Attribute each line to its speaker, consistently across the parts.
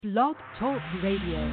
Speaker 1: Blog Talk Radio.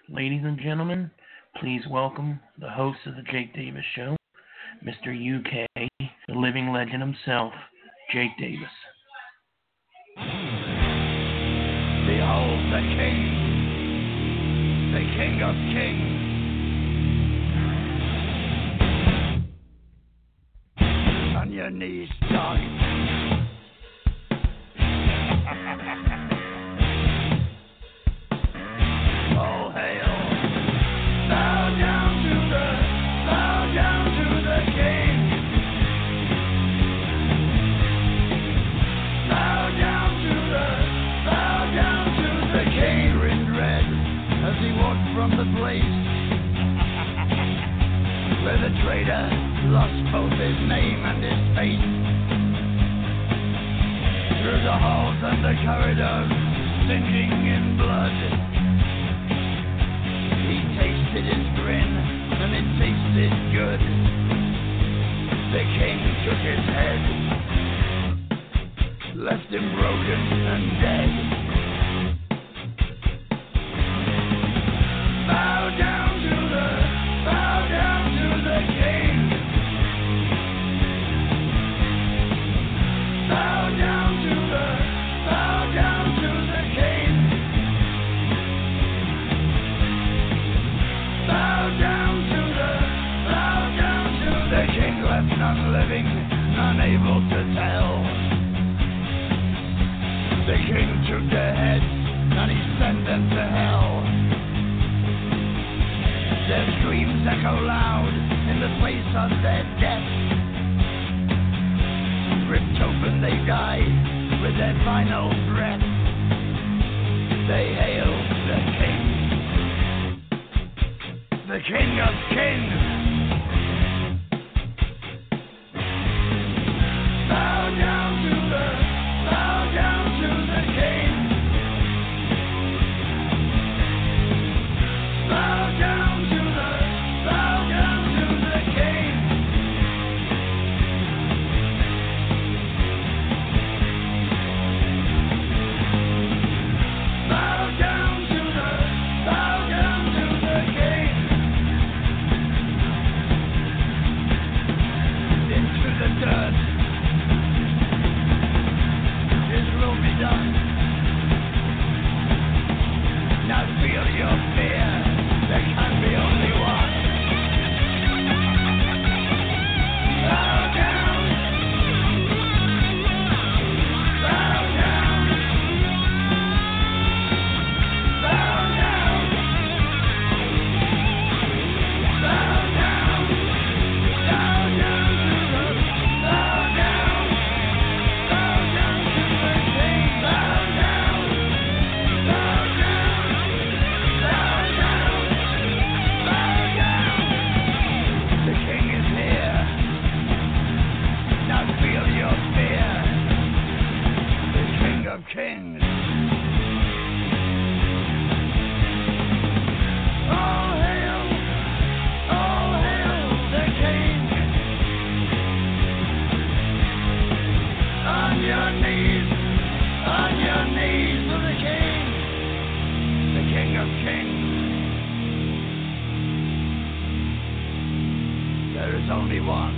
Speaker 2: Ladies and gentlemen, please welcome the host of the Jake Davis Show, Mr. UK, the living legend himself, Jake Davis.
Speaker 3: Behold the King of Kings. On your knees, dog. All hail. Bow down to the King. Bow down to the King. In red as he walked from the place where the traitor lost both his name and his face. Through the halls and the corridors, sinking in blood, he tasted his grin, and it tasted good. The king took his head, left him broken and dead. Bow down to the king. Bow down to the king. Bow down to the king, left none living, none able to tell. The king took their heads, and he sent them to hell. Their screams echo loud in the place of their death. Ripped open they die with their final breath. They hail the King of Kings. Bow down to the King. Bow down to the King. Bow down to the King. Into the dirt. His will be done. Now feel your fear. There can be only one. Bow down. Bow down. Bow down. Bow down. Bow down to the bow down. Bow down to the king. Bow down. Bow down. Bow down. Bow down. The king is here. Now feel your fear. The King of Kings. All hail the king. On your knees to the king. The King of Kings. There is only one.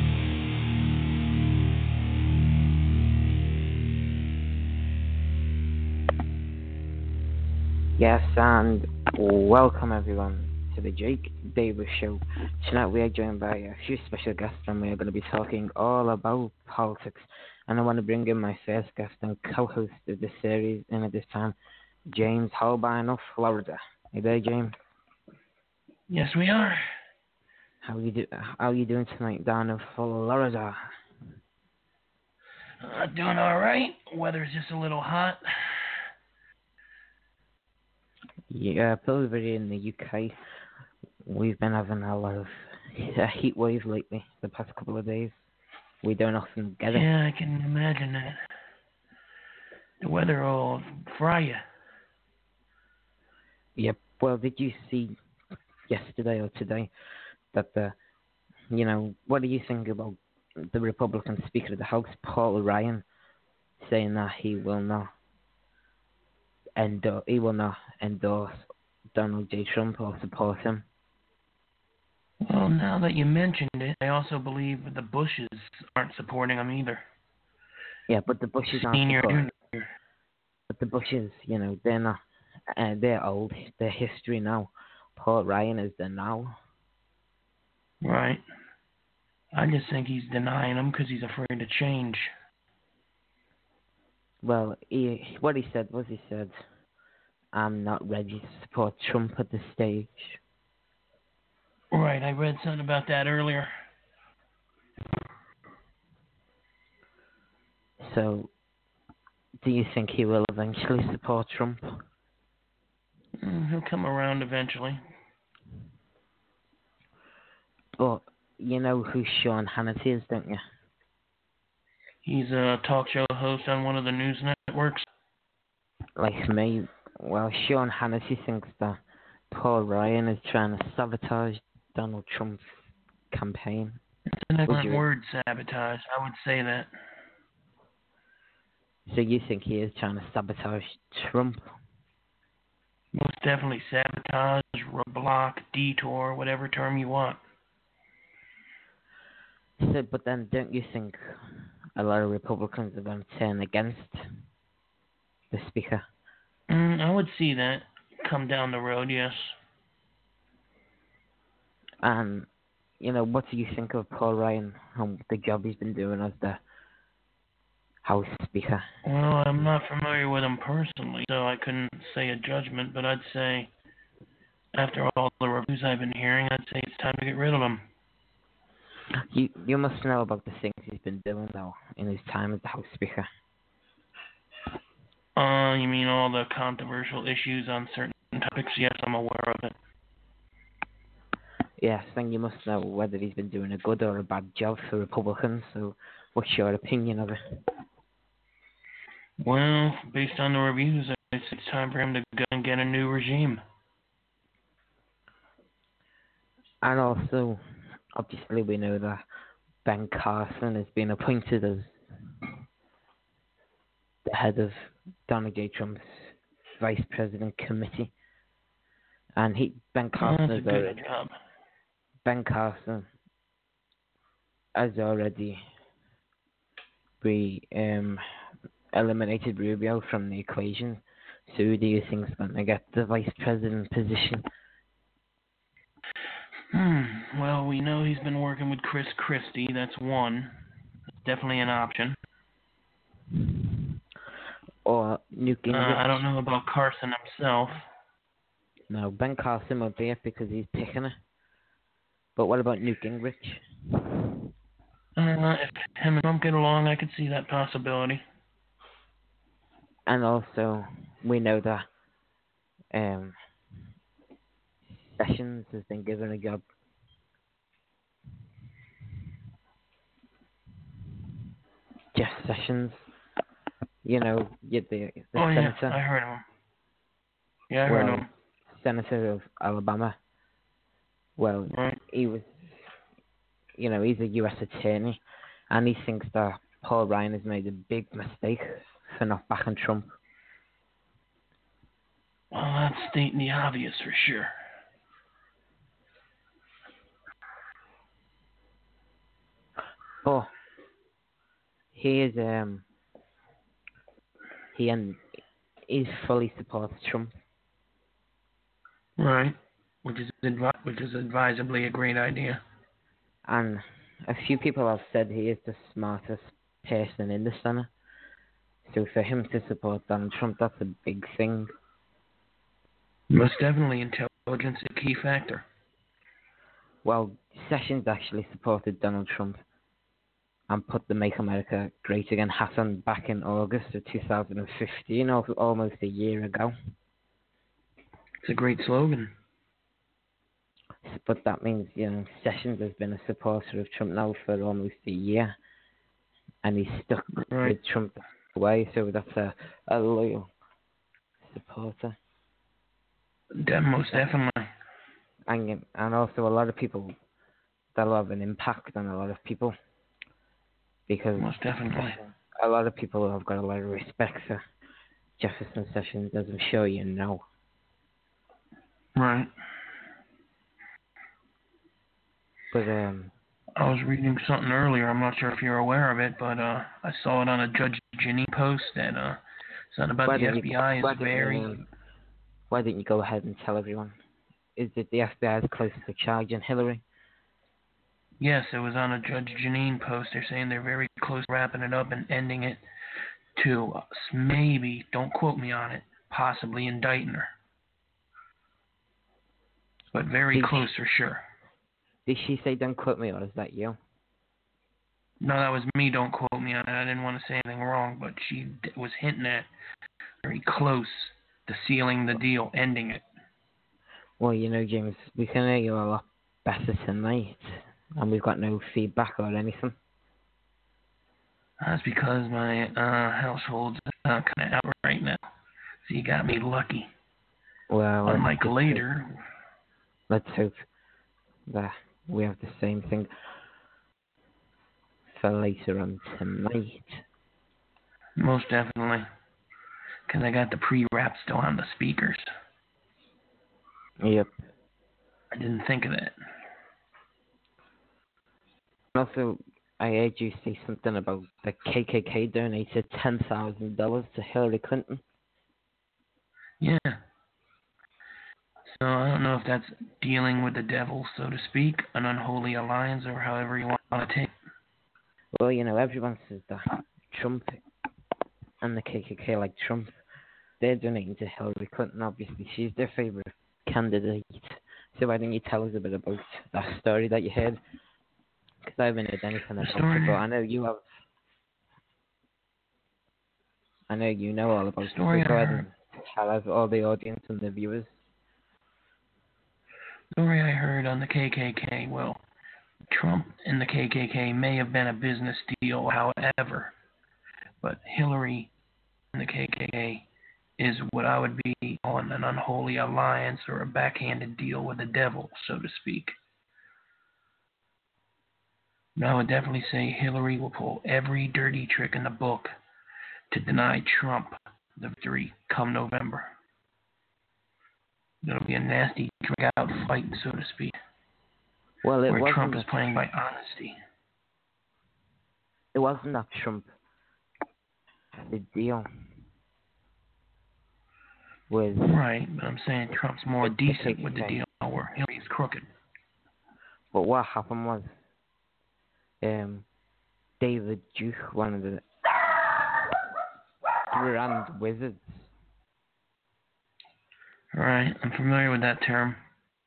Speaker 4: Yes, and welcome everyone to the Jake Davis Show. Tonight we are joined by a few special guests, and we are going to be talking all about politics. And I want to bring in my first guest and co-host of this series, and at this time, James Holbein of Florida. Hey there, James.
Speaker 2: Yes, we are.
Speaker 4: How are you doing tonight down in Florida?
Speaker 2: Doing all right. Weather's just a little hot.
Speaker 4: Yeah, probably in the UK, we've been having a lot of heat wave lately, the past couple of days. We don't often get it.
Speaker 2: Yeah, I can imagine that. The weather will fry you.
Speaker 4: Yep. Well, did you see yesterday or today that what do you think about the Republican Speaker of the House, Paul Ryan, saying that he will not endorse Donald J. Trump or support him.
Speaker 2: Well, now that you mentioned it, I also believe the Bushes aren't supporting him either.
Speaker 4: Yeah, but the Bushes aren't
Speaker 2: Senior,
Speaker 4: supporting.
Speaker 2: junior.
Speaker 4: But the Bushes, they're not. They're old. They're history now. Paul Ryan is the now.
Speaker 2: Right. I just think he's denying him because he's afraid to change.
Speaker 4: Well, what he said was I'm not ready to support Trump at this stage.
Speaker 2: Right, I read something about that earlier.
Speaker 4: So, do you think he will eventually support Trump?
Speaker 2: He'll come around eventually.
Speaker 4: But you know who Sean Hannity is, don't you?
Speaker 2: He's a talk show host on one of the news networks.
Speaker 4: Like me, well, Sean Hannity thinks that Paul Ryan is trying to sabotage Donald Trump's campaign.
Speaker 2: It's an excellent word, sabotage. I would say that.
Speaker 4: So you think he is trying to sabotage Trump?
Speaker 2: Most definitely sabotage, block, detour, whatever term you want.
Speaker 4: So, but then don't you think a lot of Republicans are going to turn against the Speaker?
Speaker 2: I would see that come down the road, yes.
Speaker 4: And, what do you think of Paul Ryan and the job he's been doing as the House Speaker?
Speaker 2: Well, I'm not familiar with him personally, so I couldn't say a judgment, but I'd say, after all the reviews I've been hearing, I'd say it's time to get rid of him.
Speaker 4: You must know about the things he's been doing, though, in his time as the House Speaker.
Speaker 2: You mean all the controversial issues on certain topics? Yes, I'm aware of it.
Speaker 4: Yes, then you must know whether he's been doing a good or a bad job for Republicans, so what's your opinion of it?
Speaker 2: Well, based on the reviews, it's time for him to go and get a new regime.
Speaker 4: And also, obviously we know that Ben Carson has been appointed as the head of Donald J. Trump's Vice President Committee. And Ben Carson has already eliminated Rubio from the equation. So who do you think is going to get the Vice President position?
Speaker 2: Well, we know he's been working with Chris Christie. That's one. That's definitely an option.
Speaker 4: Or Newt Gingrich.
Speaker 2: I don't know about Carson himself.
Speaker 4: No, Ben Carson won't be it because he's picking it. But what about Newt Gingrich?
Speaker 2: If him and Trump get along, I could see that possibility.
Speaker 4: And also, we know that Sessions has been given a job. Jeff Sessions, the senator.
Speaker 2: Yeah, I heard of him. Yeah, I heard of him.
Speaker 4: Senator of Alabama. Well,
Speaker 2: right.
Speaker 4: He was, he's a U.S. attorney, and he thinks that Paul Ryan has made a big mistake for not backing Trump.
Speaker 2: Well, that's stating the obvious for sure.
Speaker 4: Oh, he fully supports Trump.
Speaker 2: Right, which is advisably a great idea.
Speaker 4: And a few people have said he is the smartest person in the Senate. So for him to support Donald Trump, that's a big thing.
Speaker 2: Most definitely, intelligence is a key factor.
Speaker 4: Well, Sessions actually supported Donald Trump and put the Make America Great Again hat on back in August of 2015, almost a year ago.
Speaker 2: It's a great slogan.
Speaker 4: But that means, Sessions has been a supporter of Trump now for almost a year. And he's stuck with Trump away, so that's a loyal supporter.
Speaker 2: Most definitely.
Speaker 4: And also a lot of people, that'll have an impact on a lot of people. Because
Speaker 2: most definitely.
Speaker 4: A lot of people have got a lot of respect for Jefferson Sessions, as I'm sure you know.
Speaker 2: Right.
Speaker 4: But
Speaker 2: I was reading something earlier. I'm not sure if you're aware of it, but I saw it on a Judge Janine post that something about the FBI is very.
Speaker 4: Why didn't you go ahead and tell everyone? Is it the FBI is close to charging Hillary?
Speaker 2: Yes, it was on a Judge Janine post. They're saying they're very close to wrapping it up and ending it to maybe, don't quote me on it, possibly indicting her. But very close for sure.
Speaker 4: Did she say don't quote me, or is that you?
Speaker 2: No, that was me, don't quote me on it. I didn't want to say anything wrong, but she was hinting at very close to sealing the deal, ending it.
Speaker 4: Well, you know, James, we can hear you a lot better tonight, and we've got no feedback or anything.
Speaker 2: That's because my household's kind of out right now. So you got me lucky.
Speaker 4: Well,
Speaker 2: unlike later.
Speaker 4: Let's hope that we have the same thing for later on tonight.
Speaker 2: Most definitely. Because I got the pre-wrap still on the speakers.
Speaker 4: Yep.
Speaker 2: I didn't think of that.
Speaker 4: Also, I heard you say something about the KKK donated $10,000 to Hillary Clinton.
Speaker 2: Yeah. So I don't know if that's dealing with the devil, so to speak, an unholy alliance, or however you want to take it.
Speaker 4: Well, you know, everyone says that Trump and the KKK, like Trump, they're donating to Hillary Clinton, obviously. She's their favorite candidate. So why don't you tell us a bit about that story that you heard? Because I haven't heard anything about it, but I know you have. I know you know all about it. So go ahead and tell us, all the audience and the viewers.
Speaker 2: Story I heard on the KKK, well, Trump and the KKK may have been a business deal, however, but Hillary and the KKK is what I would be calling an unholy alliance or a backhanded deal with the devil, so to speak. Now, I would definitely say Hillary will pull every dirty trick in the book to deny Trump the victory come November. It'll be a nasty drag-out fight, so to speak.
Speaker 4: Well, it
Speaker 2: where Trump
Speaker 4: wasn't
Speaker 2: is playing by honesty.
Speaker 4: It wasn't that Trump. The deal was
Speaker 2: right, but I'm saying Trump's more decent with the deal, where Hillary's crooked.
Speaker 4: But what happened was, David Duke, one of the Grand Wizards.
Speaker 2: Right, I'm familiar with that term.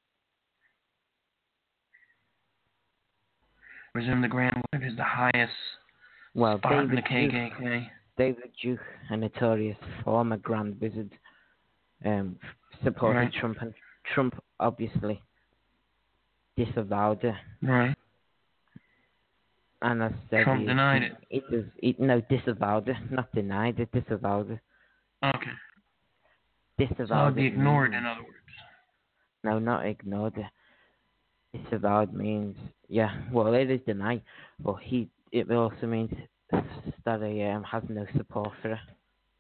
Speaker 2: I presume the Grand Wizard is the highest spot in the KKK.
Speaker 4: David Duke, a notorious former Grand Wizard, supported Trump, and Trump obviously disavowed it.
Speaker 2: Right.
Speaker 4: And I said
Speaker 2: Trump denied it.
Speaker 4: No, disavowed it, not denied it, disavowed it.
Speaker 2: Okay.
Speaker 4: Disavowed
Speaker 2: so it would be ignored, in other words.
Speaker 4: No, not ignored it. Disavowed means, yeah, well, it is denied, but it also means that he has no support for it.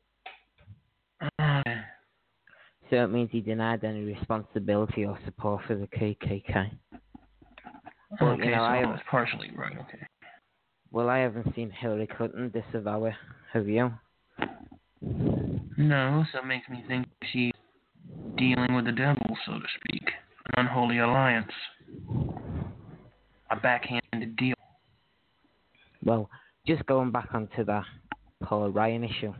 Speaker 2: Okay.
Speaker 4: So it means he denied any responsibility or support for the KKK. But,
Speaker 2: okay,
Speaker 4: you know,
Speaker 2: so that's partially right, okay.
Speaker 4: Well, I haven't seen Hillary Clinton disavow it. Have you?
Speaker 2: No, so it makes me think she's dealing with the devil, so to speak. An unholy alliance. A backhanded deal.
Speaker 4: Well, just going back onto that Paul Ryan issue,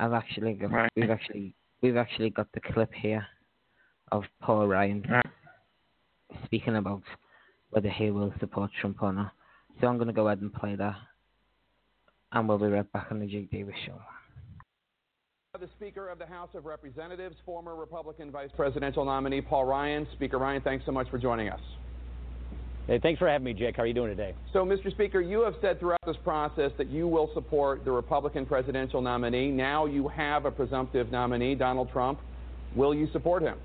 Speaker 4: we've actually got the clip here of Paul Ryan speaking about whether he will support Trump or not. So I'm going to go ahead and play that, and we'll be right back on the Jake Davis Show.
Speaker 5: The Speaker of the House of Representatives, former Republican Vice Presidential nominee Paul Ryan. Speaker Ryan, thanks so much for joining us.
Speaker 6: Hey, thanks for having me, Jake. How are you doing today?
Speaker 5: So, Mr. Speaker, you have said throughout this process that you will support the Republican presidential nominee. Now you have a presumptive nominee, Donald Trump. Will you support him?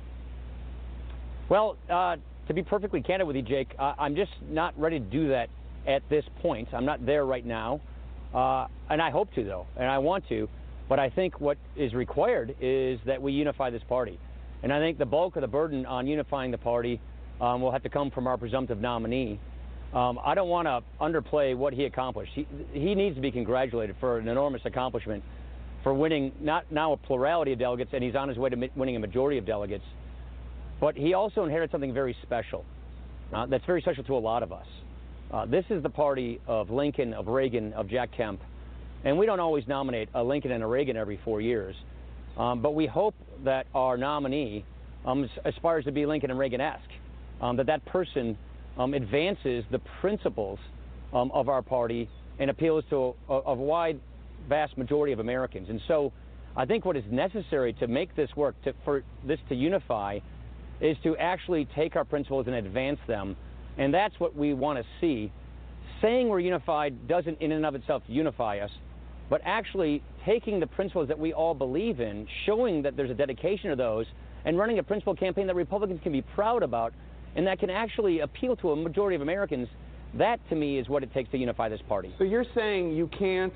Speaker 6: Well, to be perfectly candid with you, Jake, I'm just not ready to do that at this point. I'm not there right now, and I hope to, though, and I want to. But I think what is required is that we unify this party. And I think the bulk of the burden on unifying the party will have to come from our presumptive nominee. I don't want to underplay what he accomplished. He needs to be congratulated for an enormous accomplishment, for winning not now a plurality of delegates, and he's on his way to winning a majority of delegates. But he also inherited something very special. That's very special to a lot of us. This is the party of Lincoln, of Reagan, of Jack Kemp. And we don't always nominate a Lincoln and a Reagan every 4 years. But we hope that our nominee aspires to be Lincoln and Reagan-esque, that person advances the principles of our party and appeals to a wide, vast majority of Americans. And so I think what is necessary to make this work, for this to unify, is to actually take our principles and advance them. And that's what we want to see. Saying we're unified doesn't in and of itself unify us, but actually taking the principles that we all believe in, showing that there's a dedication to those, and running a principle campaign that Republicans can be proud about, and that can actually appeal to a majority of Americans, that to me is what it takes to unify this party.
Speaker 5: So you're saying you can't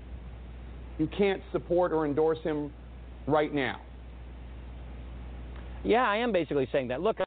Speaker 5: support or endorse him right now?
Speaker 6: Yeah, I am basically saying that. Look,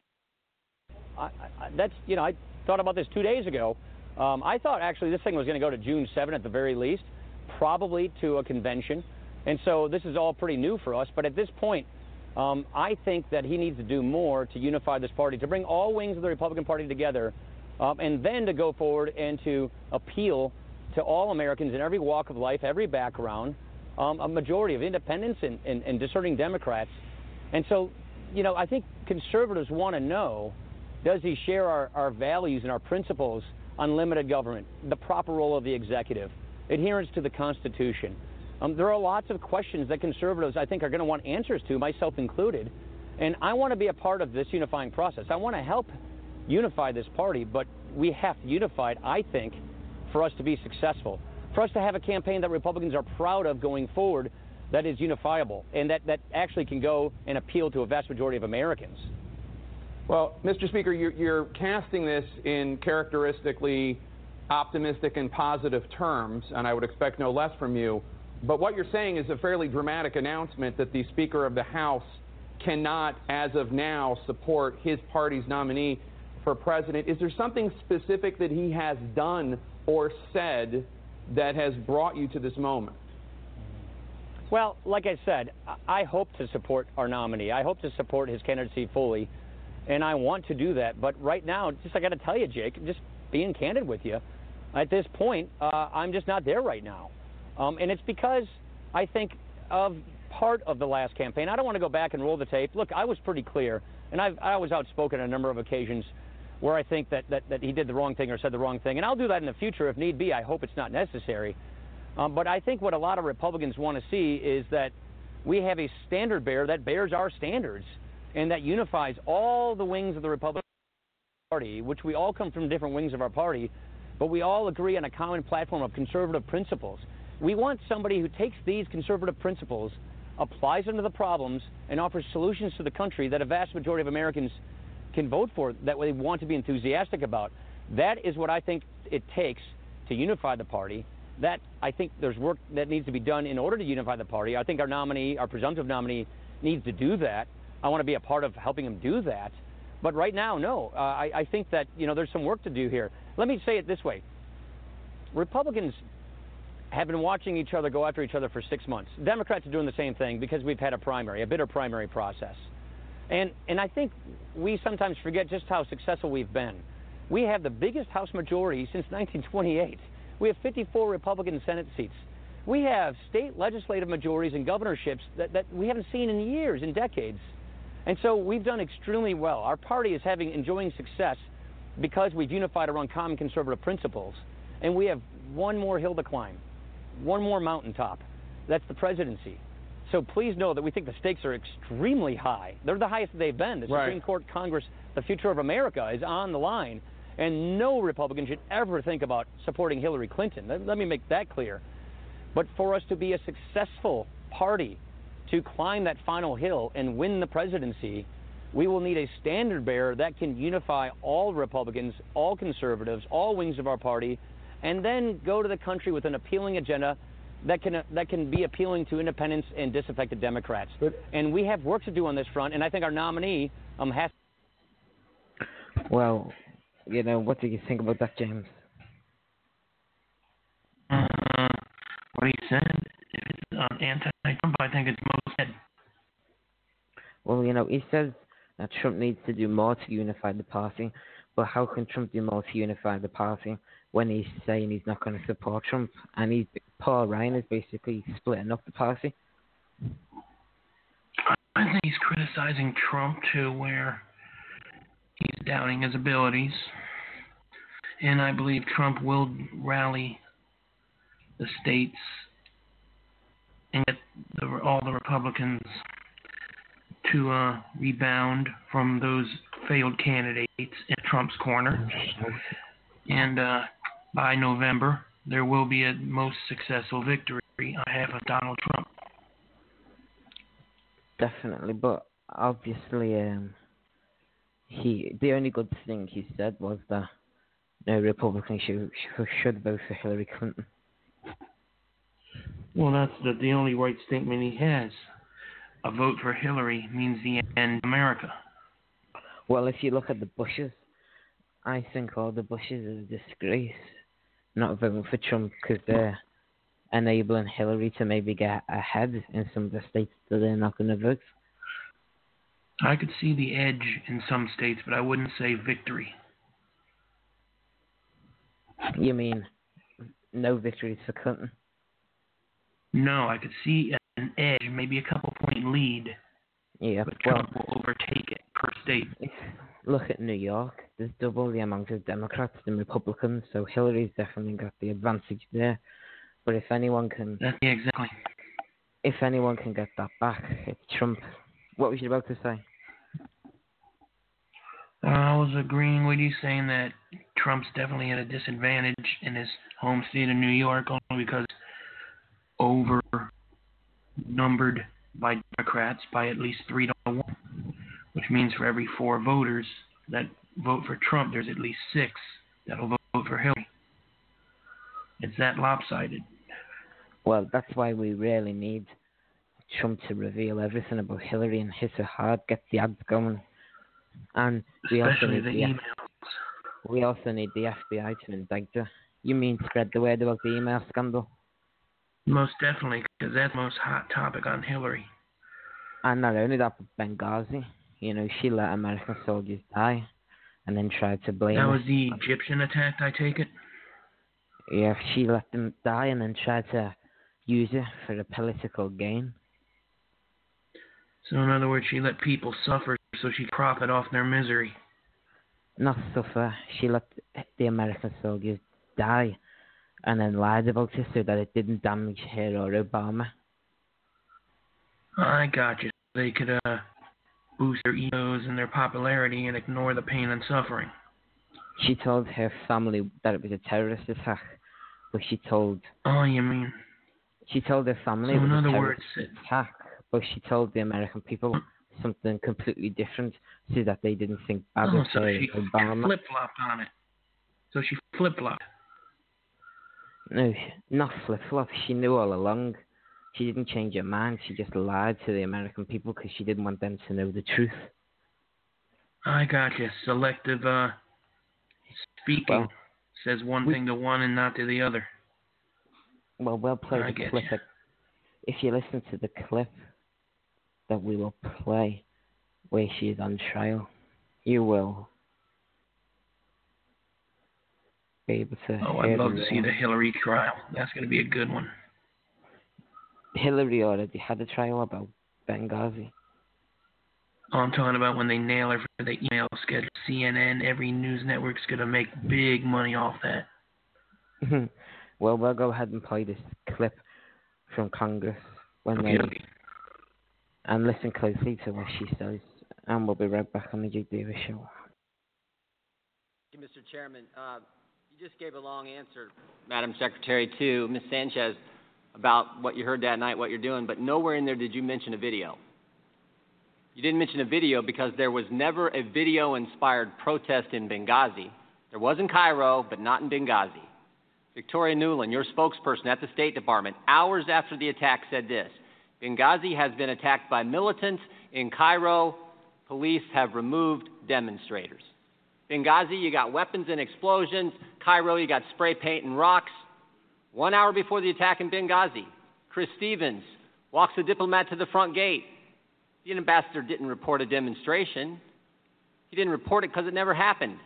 Speaker 6: that's, I thought about this 2 days ago. I thought actually this thing was going to go to June 7 at the very least, probably to a convention. And so this is all pretty new for us. But at this point, I think that he needs to do more to unify this party, to bring all wings of the Republican Party together, and then to go forward and to appeal to all Americans in every walk of life, every background, a majority of independents and discerning Democrats. And so, I think conservatives want to know, does he share our values and our principles on limited government, the proper role of the executive, adherence to the Constitution? There are lots of questions that conservatives, I think, are going to want answers to, myself included. And I want to be a part of this unifying process. I want to help unify this party, but we have to unify it, I think, for us to be successful, for us to have a campaign that Republicans are proud of going forward, that is unifiable, and that actually can go and appeal to a vast majority of Americans.
Speaker 5: Well, Mr. Speaker, you're casting this in characteristically optimistic and positive terms, and I would expect no less from you. But what you're saying is a fairly dramatic announcement that the Speaker of the House cannot, as of now, support his party's nominee for president. Is there something specific that he has done or said that has brought you to this moment?
Speaker 6: Well, like I said, I hope to support our nominee. I hope to support his candidacy fully, and I want to do that. But right now, I got to tell you, Jake, just being candid with you, at this point, I'm just not there right now. And it's because I think of part of the last campaign. I don't want to go back and roll the tape. Look, I was pretty clear, and I was outspoken on a number of occasions where I think that he did the wrong thing or said the wrong thing. And I'll do that in the future if need be. I hope it's not necessary. But I think what a lot of Republicans want to see is that we have a standard bearer that bears our standards and that unifies all the wings of the Republican Party, which we all come from different wings of our party, but we all agree on a common platform of conservative principles. We want somebody who takes these conservative principles, applies them to the problems, and offers solutions to the country that a vast majority of Americans can vote for, that they want to be enthusiastic about. That is what I think it takes to unify the party. That I think there's work that needs to be done in order to unify the party. I think our nominee, our presumptive nominee, needs to do that. I want to be a part of helping him do that. But right now, no. I think that there's some work to do here. Let me say it this way. Republicans have been watching each other go after each other for 6 months. Democrats are doing the same thing because we've had a bitter primary process. And I think we sometimes forget just how successful we've been. We have the biggest House majority since 1928. We have 54 Republican Senate seats. We have state legislative majorities and governorships that we haven't seen in years, in decades. And so we've done extremely well. Our party is enjoying success because we've unified around common conservative principles. And we have one more hill to climb, one more mountaintop. That's the presidency. So please know that we think the stakes are extremely high. They're the highest they've been. The Supreme Court, Congress, the future of America is on the line. And no Republican should ever think about supporting Hillary Clinton. Let me make that clear. But for us to be a successful party, to climb that final hill and win the presidency, we will need a standard bearer that can unify all Republicans, all conservatives, all wings of our party, and then go to the country with an appealing agenda that can be appealing to independents and disaffected Democrats. And we have work to do on this front, and I think our nominee has.
Speaker 4: Well, you know, what do you think about that, James?
Speaker 2: What he said, if it's anti-Trump, I think it's most dead.
Speaker 4: Well, you know, he says that Trump needs to do more to unify the party, but how can Trump do more to unify the party when he's saying he's not going to support Trump? And Paul Ryan is basically splitting up the party.
Speaker 2: I think he's criticizing Trump to where he's doubting his abilities. And I believe Trump will rally the states and get all the Republicans to rebound from those failed candidates in Trump's corner. And by November, there will be a most successful victory on behalf of Donald Trump.
Speaker 4: Definitely, but obviously, the only good thing he said was that no Republican should vote for Hillary Clinton.
Speaker 2: Well, that's the only right statement he has. A vote for Hillary means the end of America.
Speaker 4: Well, if you look at the Bushes, I think all the Bushes are a disgrace not voting for Trump because they're enabling Hillary to maybe get ahead in some of the states that they're not going to vote.
Speaker 2: I could see the edge in some states, but I wouldn't say victory.
Speaker 4: You mean no victories for Clinton?
Speaker 2: No, I could see an edge, maybe a couple-point lead.
Speaker 4: Yeah,
Speaker 2: but Trump will overtake it per state.
Speaker 4: Look at New York. There's double the amount of Democrats than Republicans, so Hillary's definitely got the advantage there. But if anyone can...
Speaker 2: Yeah, exactly.
Speaker 4: If anyone can get that back, it's Trump. What was you about to say?
Speaker 2: I was agreeing with you, saying that Trump's definitely at a disadvantage in his home state of New York, only because overnumbered by Democrats by at least 3-1, which means for every 4 voters that vote for Trump, there's at least 6 that'll vote for Hillary. It's that lopsided.
Speaker 4: Well, that's why we really need Trump to reveal everything about Hillary and hit her hard, get the ads going. And we
Speaker 2: Especially
Speaker 4: also need
Speaker 2: the emails.
Speaker 4: We also need the FBI to indict her. You mean spread the word about the email scandal?
Speaker 2: Most definitely, because that's the most hot topic on Hillary.
Speaker 4: And not only that, but Benghazi. You know, she let American soldiers die and then tried to blame
Speaker 2: That was
Speaker 4: us.
Speaker 2: the Egyptian attack, I take it?
Speaker 4: Yeah, she let them die and then tried to use it for a political gain.
Speaker 2: So in other words, she let people suffer so she could profit off their misery.
Speaker 4: Not suffer. She let the American soldiers die and then lied about it so that it didn't damage her or Obama.
Speaker 2: I got you. They could boost their egos and their popularity and ignore the pain and suffering.
Speaker 4: She told her family that it was a terrorist attack, but she told...
Speaker 2: Oh, you mean...
Speaker 4: She told her family
Speaker 2: so
Speaker 4: it was
Speaker 2: in
Speaker 4: a
Speaker 2: other
Speaker 4: terrorist
Speaker 2: words,
Speaker 4: attack, but she told the American people something completely different so that they didn't think bad of
Speaker 2: so
Speaker 4: her
Speaker 2: she
Speaker 4: Obama.
Speaker 2: flip-flopped on it. So she flip-flopped.
Speaker 4: No, not flip-flop. She knew all along. She didn't change her mind. She just lied to the American people because she didn't want them to know the truth.
Speaker 2: I got you. Selective speaking says one thing to one and not to the other.
Speaker 4: Well, we'll play the clip. If you listen to the clip that we will play where she is on trial, you will be able to hear.
Speaker 2: I'd love to see the Hillary trial. That's going to be a good one.
Speaker 4: Hillary already had a trial about Benghazi.
Speaker 2: Oh, I'm talking about when they nail her for the email schedule. CNN, every news network's going to make big money off that.
Speaker 4: Well, we'll go ahead and play this clip from Congress when they... And listen closely to what she says. And we'll be right back on the Jake Davis Show.
Speaker 7: Thank you, Mr. Chairman. You just gave a long answer, Madam Secretary, to Ms. Sanchez about what you heard that night, what you're doing, but nowhere in there did you mention a video. You didn't mention a video because there was never a video-inspired protest in Benghazi. There was in Cairo, but not in Benghazi. Victoria Nuland, your spokesperson at the State Department, hours after the attack said this: Benghazi has been attacked by militants. In Cairo, police have removed demonstrators. Benghazi, you got weapons and explosions. Cairo, you got spray paint and rocks. 1 hour before the attack in Benghazi, Chris Stevens walks the diplomat to the front gate. The ambassador didn't report a demonstration. He didn't report it because it never happened.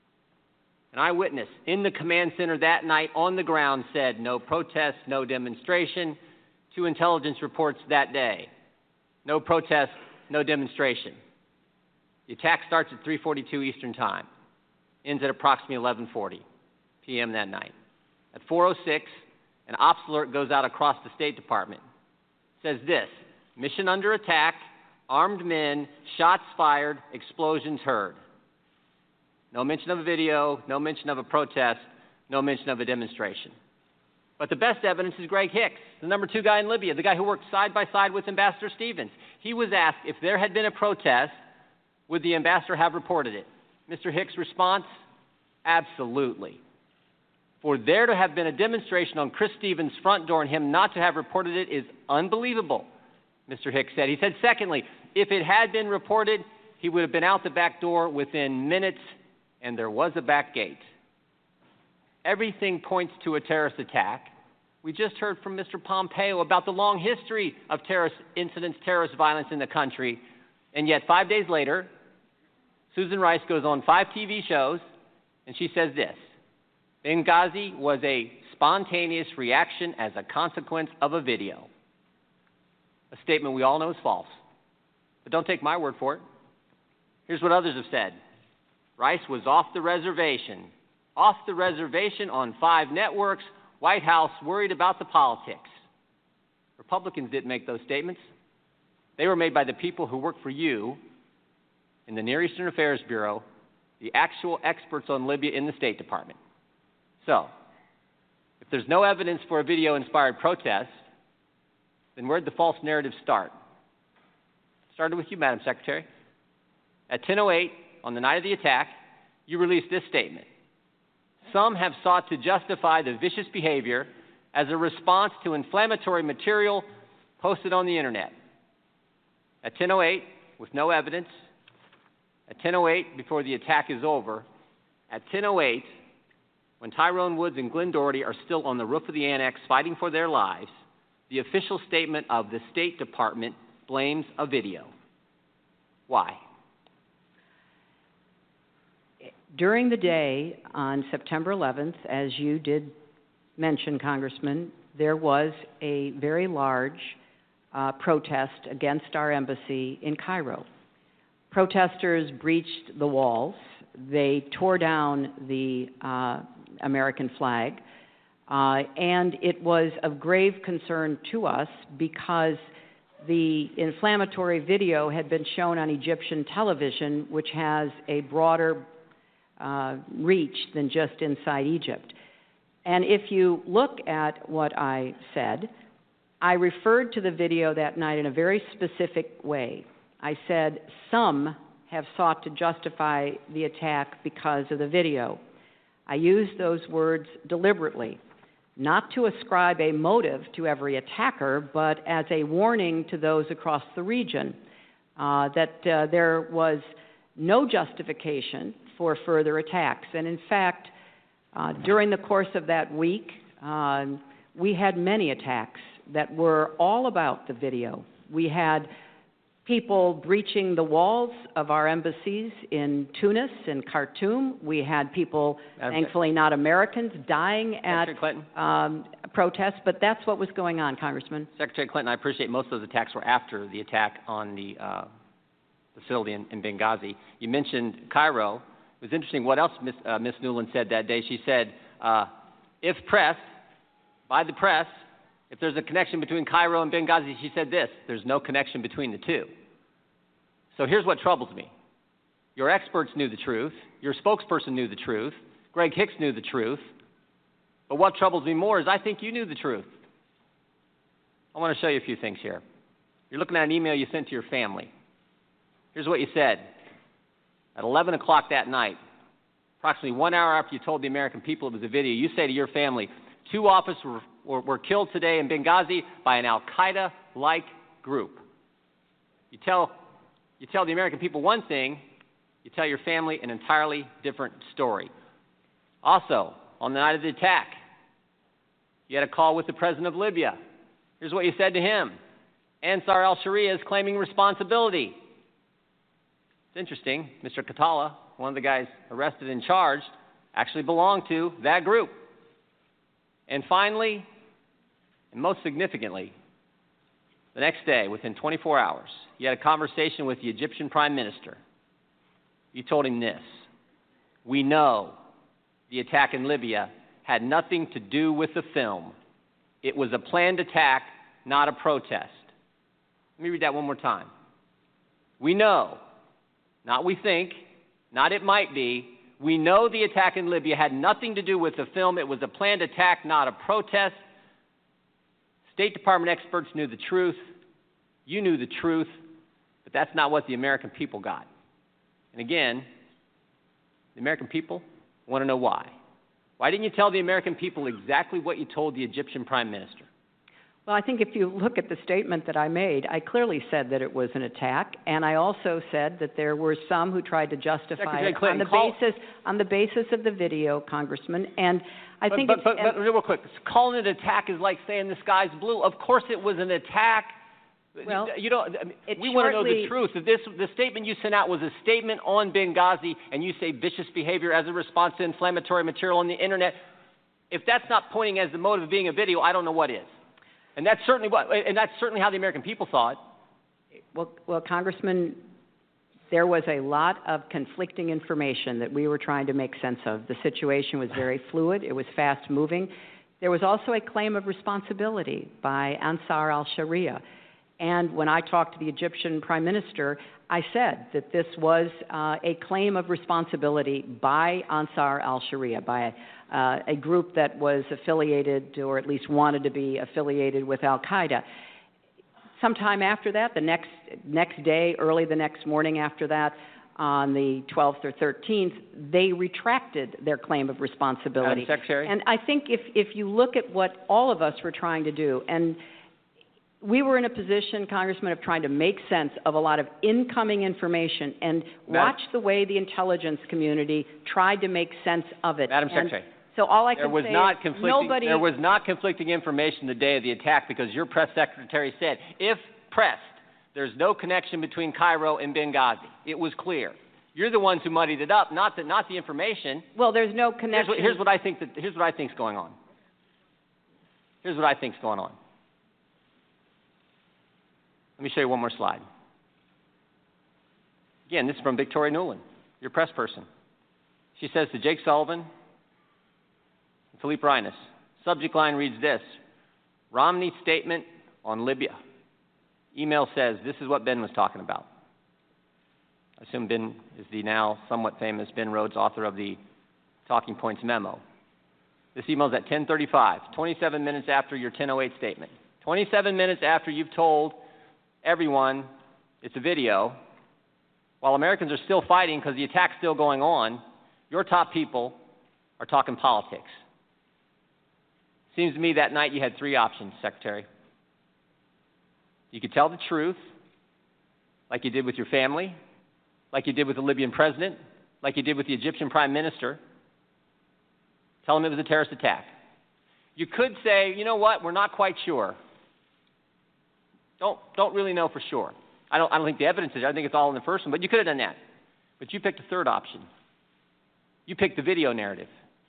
Speaker 7: An eyewitness in the command center that night on the ground said no protest, no demonstration. 2 intelligence reports that day. No protest, no demonstration. The attack starts at 3:42 Eastern Time, ends at approximately 11:40 p.m. that night. At 4:06, an ops alert goes out across the State Department. It says this: mission under attack, armed men, shots fired, explosions heard. No mention of a video, no mention of a protest, no mention of a demonstration. But the best evidence is Greg Hicks, the number 2 guy in Libya, the guy who worked side by side with Ambassador Stevens. He was asked if there had been a protest, would the ambassador have reported it? Mr. Hicks' response: absolutely. For there to have been a demonstration on Chris Stevens' front door and him not to have reported it is unbelievable, Mr. Hicks said. He said, secondly, if it had been reported, he would have been out the back door within minutes, and there was a back gate. Everything points to a terrorist attack. We just heard from Mr. Pompeo about the long history of terrorist incidents, terrorist violence in the country, and yet 5 days later, Susan Rice goes on 5 TV shows, and she says this: Benghazi was a spontaneous reaction as a consequence of a video. A statement we all know is false. But don't take my word for it. Here's what others have said. Rice was off the reservation on 5 networks. White House worried about the politics. Republicans didn't make those statements. They were made by the people who work for you in the Near Eastern Affairs Bureau, the actual experts on Libya in the State Department. So, if there's no evidence for a video-inspired protest, then where'd the false narrative start? It started with you, Madam Secretary. At 10:08 on the night of the attack, you released this statement: some have sought to justify the vicious behavior as a response to inflammatory material posted on the internet. At 10:08, with no evidence, at 10:08 before the attack is over, at 10:08, when Tyrone Woods and Glenn Doherty are still on the roof of the annex fighting for their lives, the official statement of the State Department blames a video. Why?
Speaker 8: During the day on September 11th, as you did mention, Congressman, there was a very large protest against our embassy in Cairo. Protesters breached the walls. They tore down the American flag. And it was of grave concern to us because the inflammatory video had been shown on Egyptian television, which has a broader reach than just inside Egypt. And if you look at what I said, I referred to the video that night in a very specific way. I said, some have sought to justify the attack because of the video. I used those words deliberately, not to ascribe a motive to every attacker, but as a warning to those across the region that there was no justification for further attacks. And in fact, during the course of that week, we had many attacks that were all about the video. We had people breaching the walls of our embassies in Tunis and Khartoum. We had people, thankfully not Americans, dying at protests, but that's what was going on, Congressman.
Speaker 7: Secretary Clinton, I appreciate most of those attacks were after the attack on the facility in Benghazi. You mentioned Cairo. It was interesting what else Ms. Nuland said that day. She said, if pressed by the press, if there's a connection between Cairo and Benghazi, she said this: there's no connection between the two. So here's what troubles me. Your experts knew the truth. Your spokesperson knew the truth. Greg Hicks knew the truth. But what troubles me more is I think you knew the truth. I want to show you a few things here. You're looking at an email you sent to your family. Here's what you said. At 11 o'clock that night, approximately 1 hour after you told the American people it was a video, you say to your family, 2 officers were killed today in Benghazi by an al-Qaeda-like group. You tell the American people one thing, you tell your family an entirely different story. Also, on the night of the attack, you had a call with the president of Libya. Here's what you said to him. Ansar al-Sharia is claiming responsibility. It's interesting. Mr. Katala, one of the guys arrested and charged, actually belonged to that group. And finally, and most significantly, the next day, within 24 hours, you had a conversation with the Egyptian Prime Minister. You told him this: we know the attack in Libya had nothing to do with the film. It was a planned attack, not a protest. Let me read that one more time. We know, not we think, not it might be, we know the attack in Libya had nothing to do with the film. It was a planned attack, not a protest. State Department experts knew the truth. You knew the truth, but that's not what the American people got. And again, the American people want to know why. Why didn't you tell the American people exactly what you told the Egyptian Prime Minister?
Speaker 8: Well, I think if you look at the statement that I made, I clearly said that it was an attack, and I also said that there were some who tried to justify it on the basis of the video, Congressman. And I think
Speaker 7: but real quick, calling it an attack is like saying the sky's blue. Of course, it was an attack.
Speaker 8: Well,
Speaker 7: we want to know the truth. The statement you sent out was a statement on Benghazi, and you say vicious behavior as a response to inflammatory material on the internet. If that's not pointing as the motive of being a video, I don't know what is. And that's certainly how the American people saw it.
Speaker 8: Well, Congressman, there was a lot of conflicting information that we were trying to make sense of. The situation was very fluid. It was fast-moving. There was also a claim of responsibility by Ansar al-Sharia. And when I talked to the Egyptian Prime Minister, I said that this was a claim of responsibility by Ansar al-Sharia, by a group that was affiliated, or at least wanted to be affiliated with al-Qaeda. Sometime after that, the next day, early the next morning after that, on the 12th or 13th, they retracted their claim of responsibility.
Speaker 7: Madam Secretary?
Speaker 8: And I think if you look at what all of us were trying to do, and we were in a position, Congressman, of trying to make sense of a lot of incoming information and watch the way the intelligence community tried to make sense of it.
Speaker 7: Madam Secretary.
Speaker 8: So all I can say is nobody...
Speaker 7: There was not conflicting information the day of the attack because your press secretary said, if pressed, there's no connection between Cairo and Benghazi. It was clear. You're the ones who muddied it up, not the information.
Speaker 8: Well, there's no connection.
Speaker 7: Here's what I think's going on. Here's what I think's going on. Let me show you one more slide. Again, this is from Victoria Nuland, your press person. She says to Jake Sullivan and Philippe Reines, subject line reads this: Romney's statement on Libya. Email says this is what Ben was talking about. I assume Ben is the now somewhat famous Ben Rhodes, author of the Talking Points memo. This email is at 10:35, 27 minutes after your 10:08 statement. 27 minutes after you've told everyone it's a video, while Americans are still fighting because the attack's still going on, your top people are talking politics. Seems to me that night you had three options, Secretary. You could tell the truth, like you did with your family, like you did with the Libyan president, like you did with the Egyptian prime minister. Tell them it was a terrorist attack. You could say, you know what, we're not quite sure. Don't really know for sure. I don't think the evidence is there. I think it's all in the first one, but you could have done that. But you picked a third option. You picked the video narrative.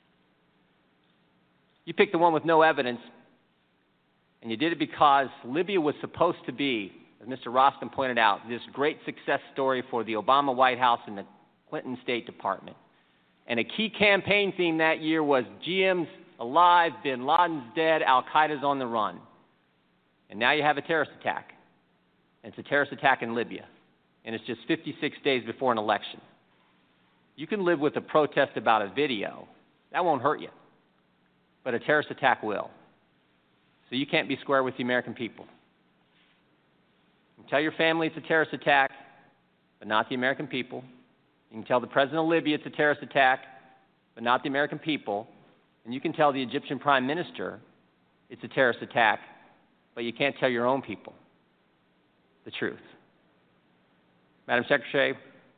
Speaker 7: You picked the one with no evidence, and you did it because Libya was supposed to be, as Mr. Rostin pointed out, this great success story for the Obama White House and the Clinton State Department. And a key campaign theme that year was GM's alive, bin Laden's dead, Al-Qaeda's on the run. And now you have a terrorist attack. And it's a terrorist attack in Libya. And it's just 56 days before an election. You can live with a protest about a video. That won't hurt you. But a terrorist attack will. So you can't be square with the American people. You can tell your family it's a terrorist attack, but not the American people. You can tell the president of Libya it's a terrorist attack, but not the American people. And you can tell the Egyptian prime minister it's a terrorist attack, but you can't tell your own people the truth. Madam Secretary,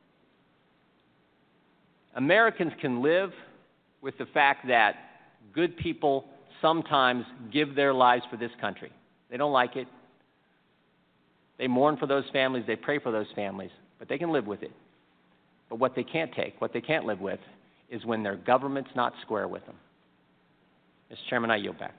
Speaker 7: Americans can live with the fact that good people sometimes give their lives for this country. They don't like it. They mourn for those families. They pray for those families. But they can live with it. But what they can't take, what they can't live with, is when their government's not square with them. Mr. Chairman, I yield back.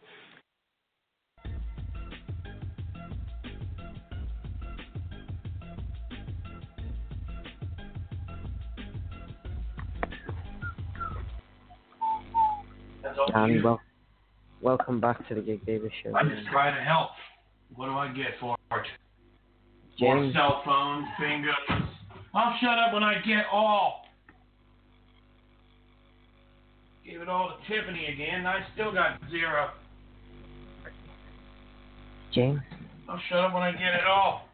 Speaker 4: And welcome back to the Jake Davis Show.
Speaker 2: I just try to help. What do I get for it?
Speaker 4: James.
Speaker 2: More cell phones, fingers. I'll shut up when I get all. Gave it all to Tiffany again. I still got 0.
Speaker 4: James.
Speaker 2: I'll shut up when I get it all.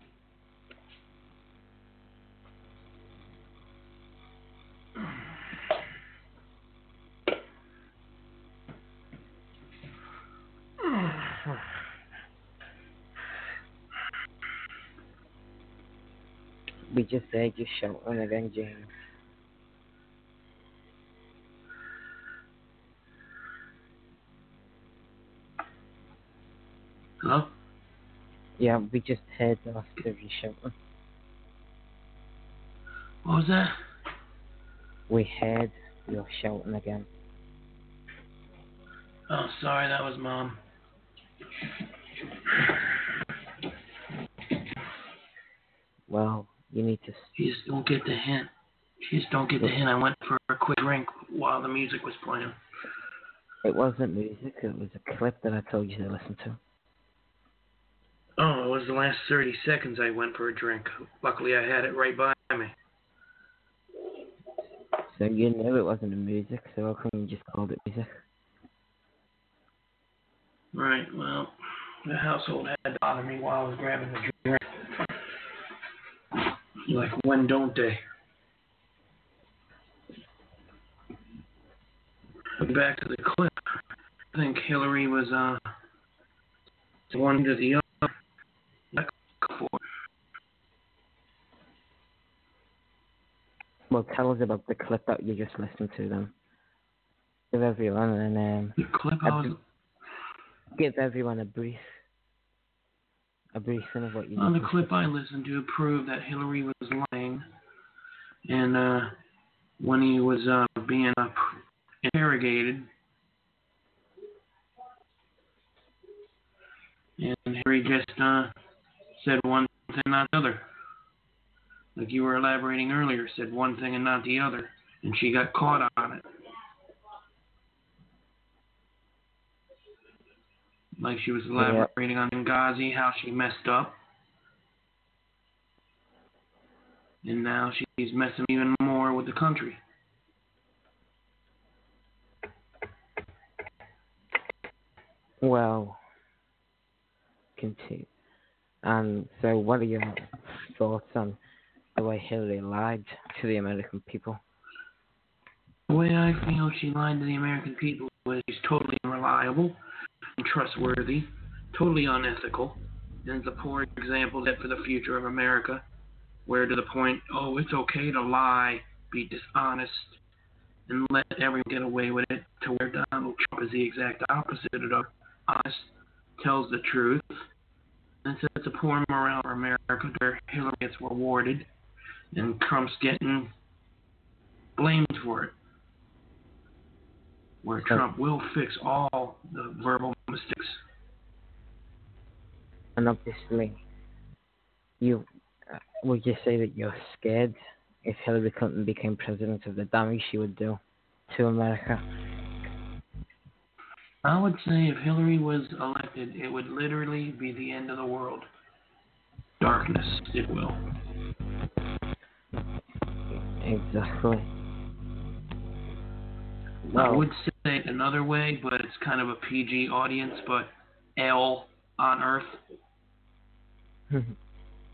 Speaker 4: We just said you shouting again, James.
Speaker 2: Hello?
Speaker 4: Yeah, we just heard the last of you shouting.
Speaker 2: What was that?
Speaker 4: We heard you shouting again.
Speaker 2: Oh, sorry, that was Mom.
Speaker 4: Well, you need to...
Speaker 2: She just don't get the hint. She just don't get the hint. I went for a quick drink while the music was playing.
Speaker 4: It wasn't music, it was a clip that I told you to listen to.
Speaker 2: Oh, it was the last 30 seconds I went for a drink. Luckily, I had it right by me.
Speaker 4: So you knew it wasn't the music, so how come you just called it music?
Speaker 2: Right, well, the household had to bother me while I was grabbing the drink. Like, when don't they? Back to the clip. I think Hillary was, one to the other.
Speaker 4: Well, tell us about the clip that you just listened to then. Give everyone
Speaker 2: the clip
Speaker 4: give everyone a briefing of what you
Speaker 2: on the clip I listened to proved that Hillary was lying, and when he was being interrogated, and Hillary just said one thing, not the other. Like you were elaborating earlier, said one thing and not the other, and she got caught on it. Like she was elaborating on Benghazi, how she messed up. And now she's messing even more with the country.
Speaker 4: Well, continue. So what are your thoughts on the way Hillary lied to the American people?
Speaker 2: The way I feel she lied to the American people was she's totally unreliable, untrustworthy, totally unethical, and is a poor example set for the future of America, where to the point, oh, it's okay to lie, be dishonest, and let everyone get away with it, to where Donald Trump is the exact opposite of honest, tells the truth, and sets a poor morale for America, where Hillary gets rewarded, and Trump's getting blamed for it. Where Trump will fix all the verbal mistakes.
Speaker 4: And obviously, would you say that you're scared if Hillary Clinton became president of the damage she would do to America?
Speaker 2: I would say if Hillary was elected, it would literally be the end of the world. Darkness, it will.
Speaker 4: Exactly.
Speaker 2: I would say it another way, but it's kind of a PG audience, but L on Earth.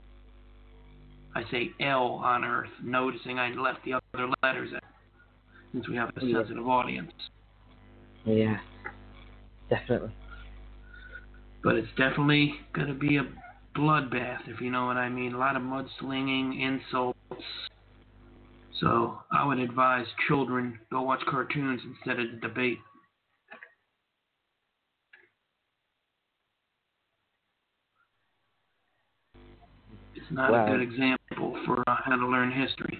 Speaker 2: I say L on Earth, noticing I left the other letters out. since we have a sensitive audience.
Speaker 4: Yeah, definitely.
Speaker 2: But it's definitely going to be a bloodbath, if you know what I mean. A lot of mudslinging, insults. So I would advise children go watch cartoons instead of the debate. It's not a good example for how to learn history.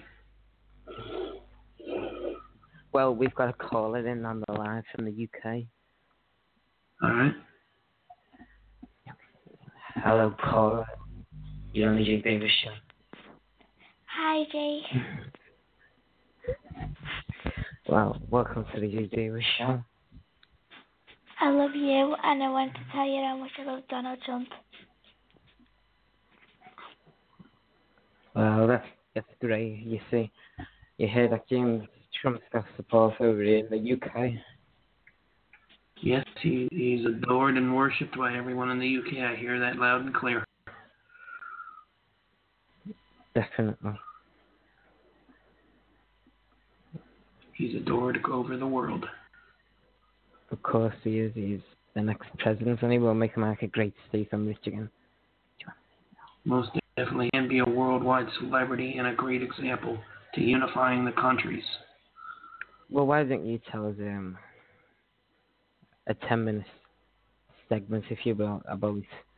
Speaker 4: Well, we've got a caller in on the line from the UK.
Speaker 2: All right.
Speaker 4: Hello, caller. You're on the Jake Davis Show.
Speaker 9: Hi, Jake.
Speaker 4: Well, welcome to the Jake Davis Show.
Speaker 9: I love you, and I want to tell you how much I love Donald Trump.
Speaker 4: Well, that's great. You see, you hear that James Trump's got support over here in the UK.
Speaker 2: Yes, he's adored and worshipped by everyone in the UK. I hear that loud and clear.
Speaker 4: Definitely.
Speaker 2: He's adored over the world.
Speaker 4: Of course he is. He's the next president, and he will make America great state on Michigan.
Speaker 2: Most definitely, and be a worldwide celebrity and a great example to unifying the countries.
Speaker 4: Well, why don't you tell us a 10-minute segment, if you will, about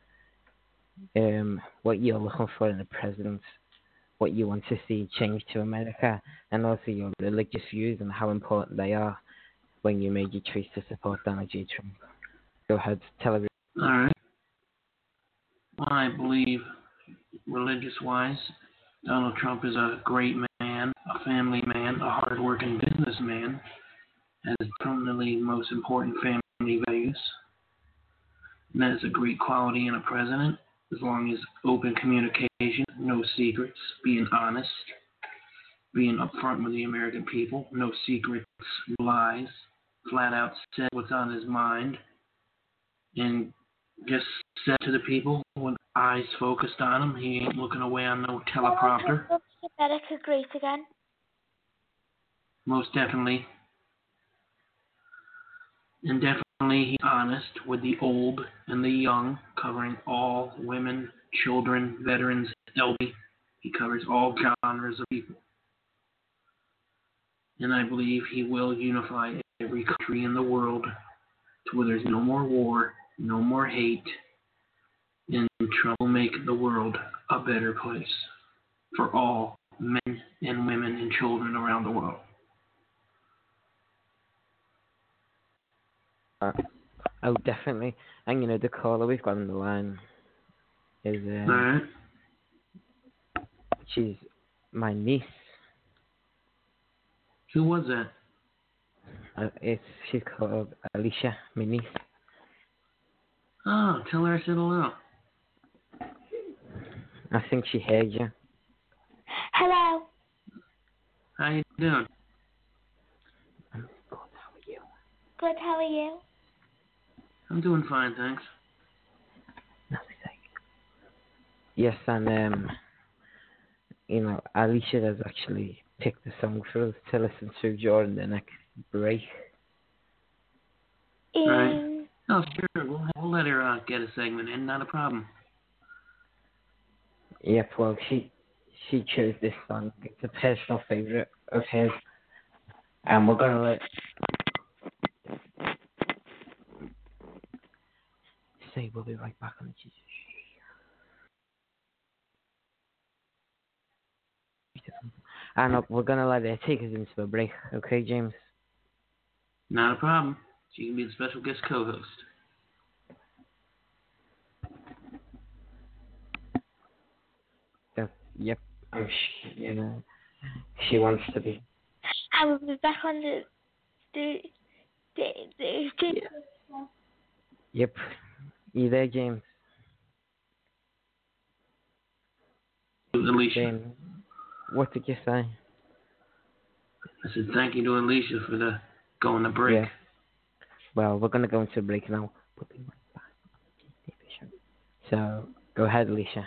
Speaker 4: what you're looking for in a president, what you want to see change to America, and also your religious views and how important they are when you made your choice to support Donald J. Trump. Go ahead, tell everyone.
Speaker 2: All right. Well, I believe, religious-wise, Donald Trump is a great man, a family man, a hard-working businessman, has probably the most important family values. And that is a great quality in a president, as long as open communication, no secrets, being honest, being upfront with the American people, no secrets, no lies, flat out said what's on his mind, and just said to the people with eyes focused on him. He ain't looking away on no teleprompter.
Speaker 9: America great again.
Speaker 2: Most definitely. And definitely he's honest with the old and the young, covering all women, children, veterans, elderly. He covers all genres of people. And I believe he will unify every country in the world to where there's no more war, no more hate, and Trump will make the world a better place for all men and women and children around the world.
Speaker 4: Oh, definitely. And the caller we've got on the line is
Speaker 2: All right.
Speaker 4: She's my niece.
Speaker 2: Who was that?
Speaker 4: She's called Alicia, my niece.
Speaker 2: Oh, tell her I said hello.
Speaker 4: I think she heard you.
Speaker 9: Hello.
Speaker 2: How you doing?
Speaker 4: I'm good. How are you?
Speaker 9: Good. How are you?
Speaker 2: I'm doing fine, thanks.
Speaker 4: Yes, and Alicia has actually picked a song for us to listen to during the next break.
Speaker 2: Right. Oh, sure. We'll let her get a segment in. Not a problem.
Speaker 4: Yep. Well, she chose this song. It's a personal favorite of hers, and we're gonna let. Say we'll be right back on the Jesus. And we're gonna let her take us into a break, okay, James?
Speaker 2: Not a problem. She can be the special guest co-host.
Speaker 4: Yep. She wants to be.
Speaker 9: I will be back on the
Speaker 4: Yep. You there, James?
Speaker 2: Alicia.
Speaker 4: James, what did you say?
Speaker 2: I said thank you to Alicia for going to break.
Speaker 4: Yeah. Well, we're going to go into a break now. We'll be right back. So, go ahead, Alicia.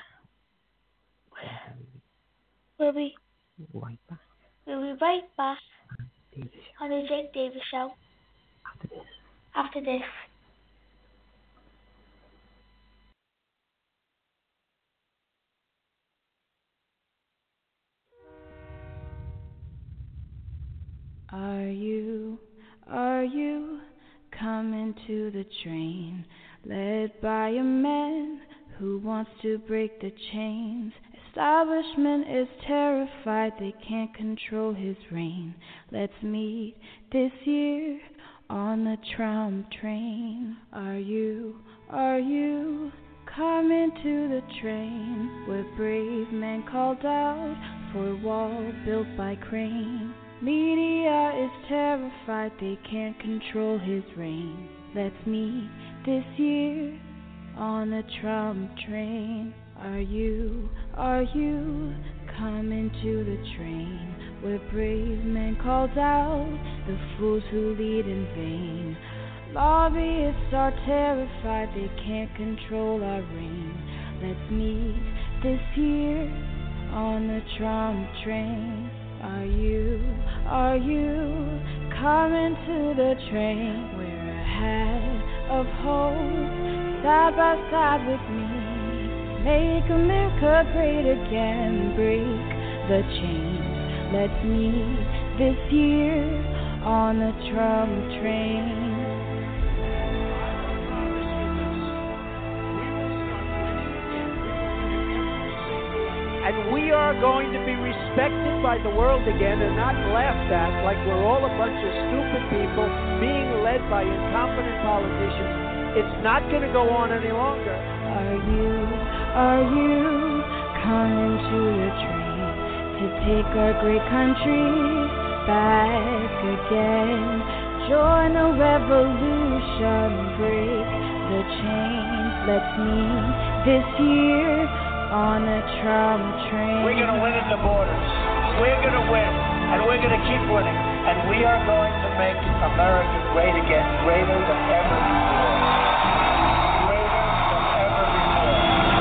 Speaker 9: We'll be
Speaker 4: right back.
Speaker 9: We'll be right back. On the Jake Davis Show. After this.
Speaker 10: Are you coming to the train, led by a man who wants to break the chains? Establishment is terrified, they can't control his reign. Let's meet this year on the tram train. Are you coming to the train where brave men called out for a wall built by crane? Media is terrified, they can't control his reign. Let's meet this year on the tram train. Are you coming to the train where brave men called out the fools who lead in vain? Lobbyists are terrified, they can't control our reign. Let's meet this year on the tram train. Are you coming to the train? Wear a hat of hope, side by side with me. Make America great again, break the chains. Let's meet this year on the tram train.
Speaker 11: And we are going to be respected by the world again and not laughed at like we're all a bunch of stupid people being led by incompetent politicians. It's not going to go on any longer.
Speaker 10: Are you coming to the train to take our great country back again? Join the revolution, break the chains. Let's meet this year on a tram train.
Speaker 12: We're going to win at the borders. We're going to win, and we're going to keep winning. And we are going to make America great again, greater than ever before. Greater than ever before.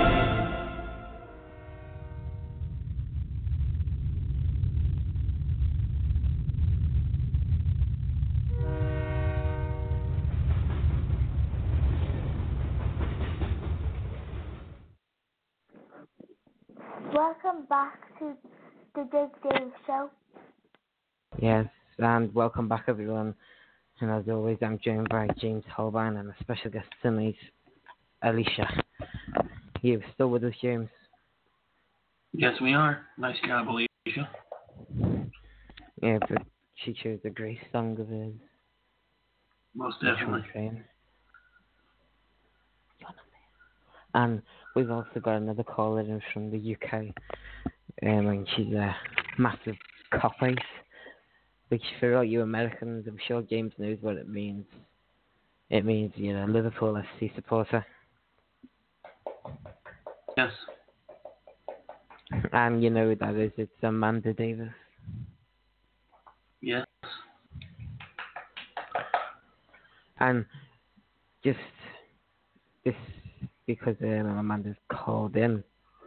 Speaker 9: Welcome back to the Jake Davis Show.
Speaker 4: Yes, and welcome back everyone. And as always, I'm joined by James Holbein and a special guest tonight, Alicia. You still with us, James?
Speaker 2: Yes, we are. Nice job, Alicia.
Speaker 4: Yeah, but she chose a great song of his.
Speaker 2: Most definitely.
Speaker 4: And we've also got another caller in from the UK, and she's a massive Cop-Ace, which for all you Americans, I'm sure James knows what it means. It means you're a Liverpool FC supporter.
Speaker 2: Yes.
Speaker 4: And you know who that is, it's Amanda Davis.
Speaker 2: Yes.
Speaker 4: And just this, because Amanda's called in.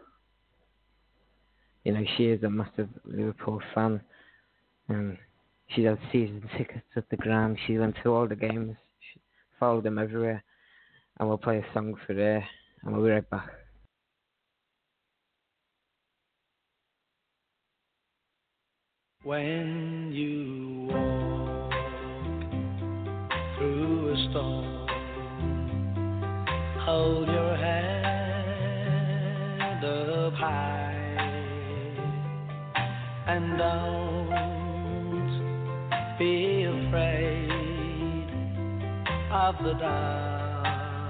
Speaker 4: You know, she is a massive Liverpool fan, and she has season tickets at the ground. She went to all the games, she followed them everywhere, and we'll play a song for her, and we'll be right back.
Speaker 3: When you walk through a storm, hold your head up high and don't be afraid of the dark.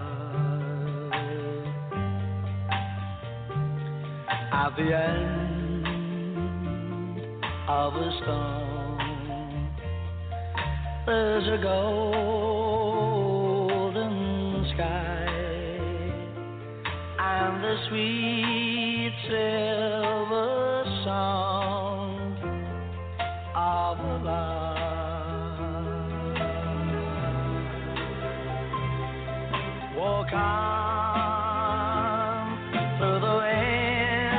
Speaker 3: At the end of a storm, there's a golden sky and the sweet silver song of love. Walk on through the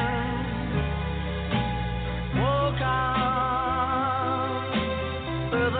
Speaker 3: wind, walk on through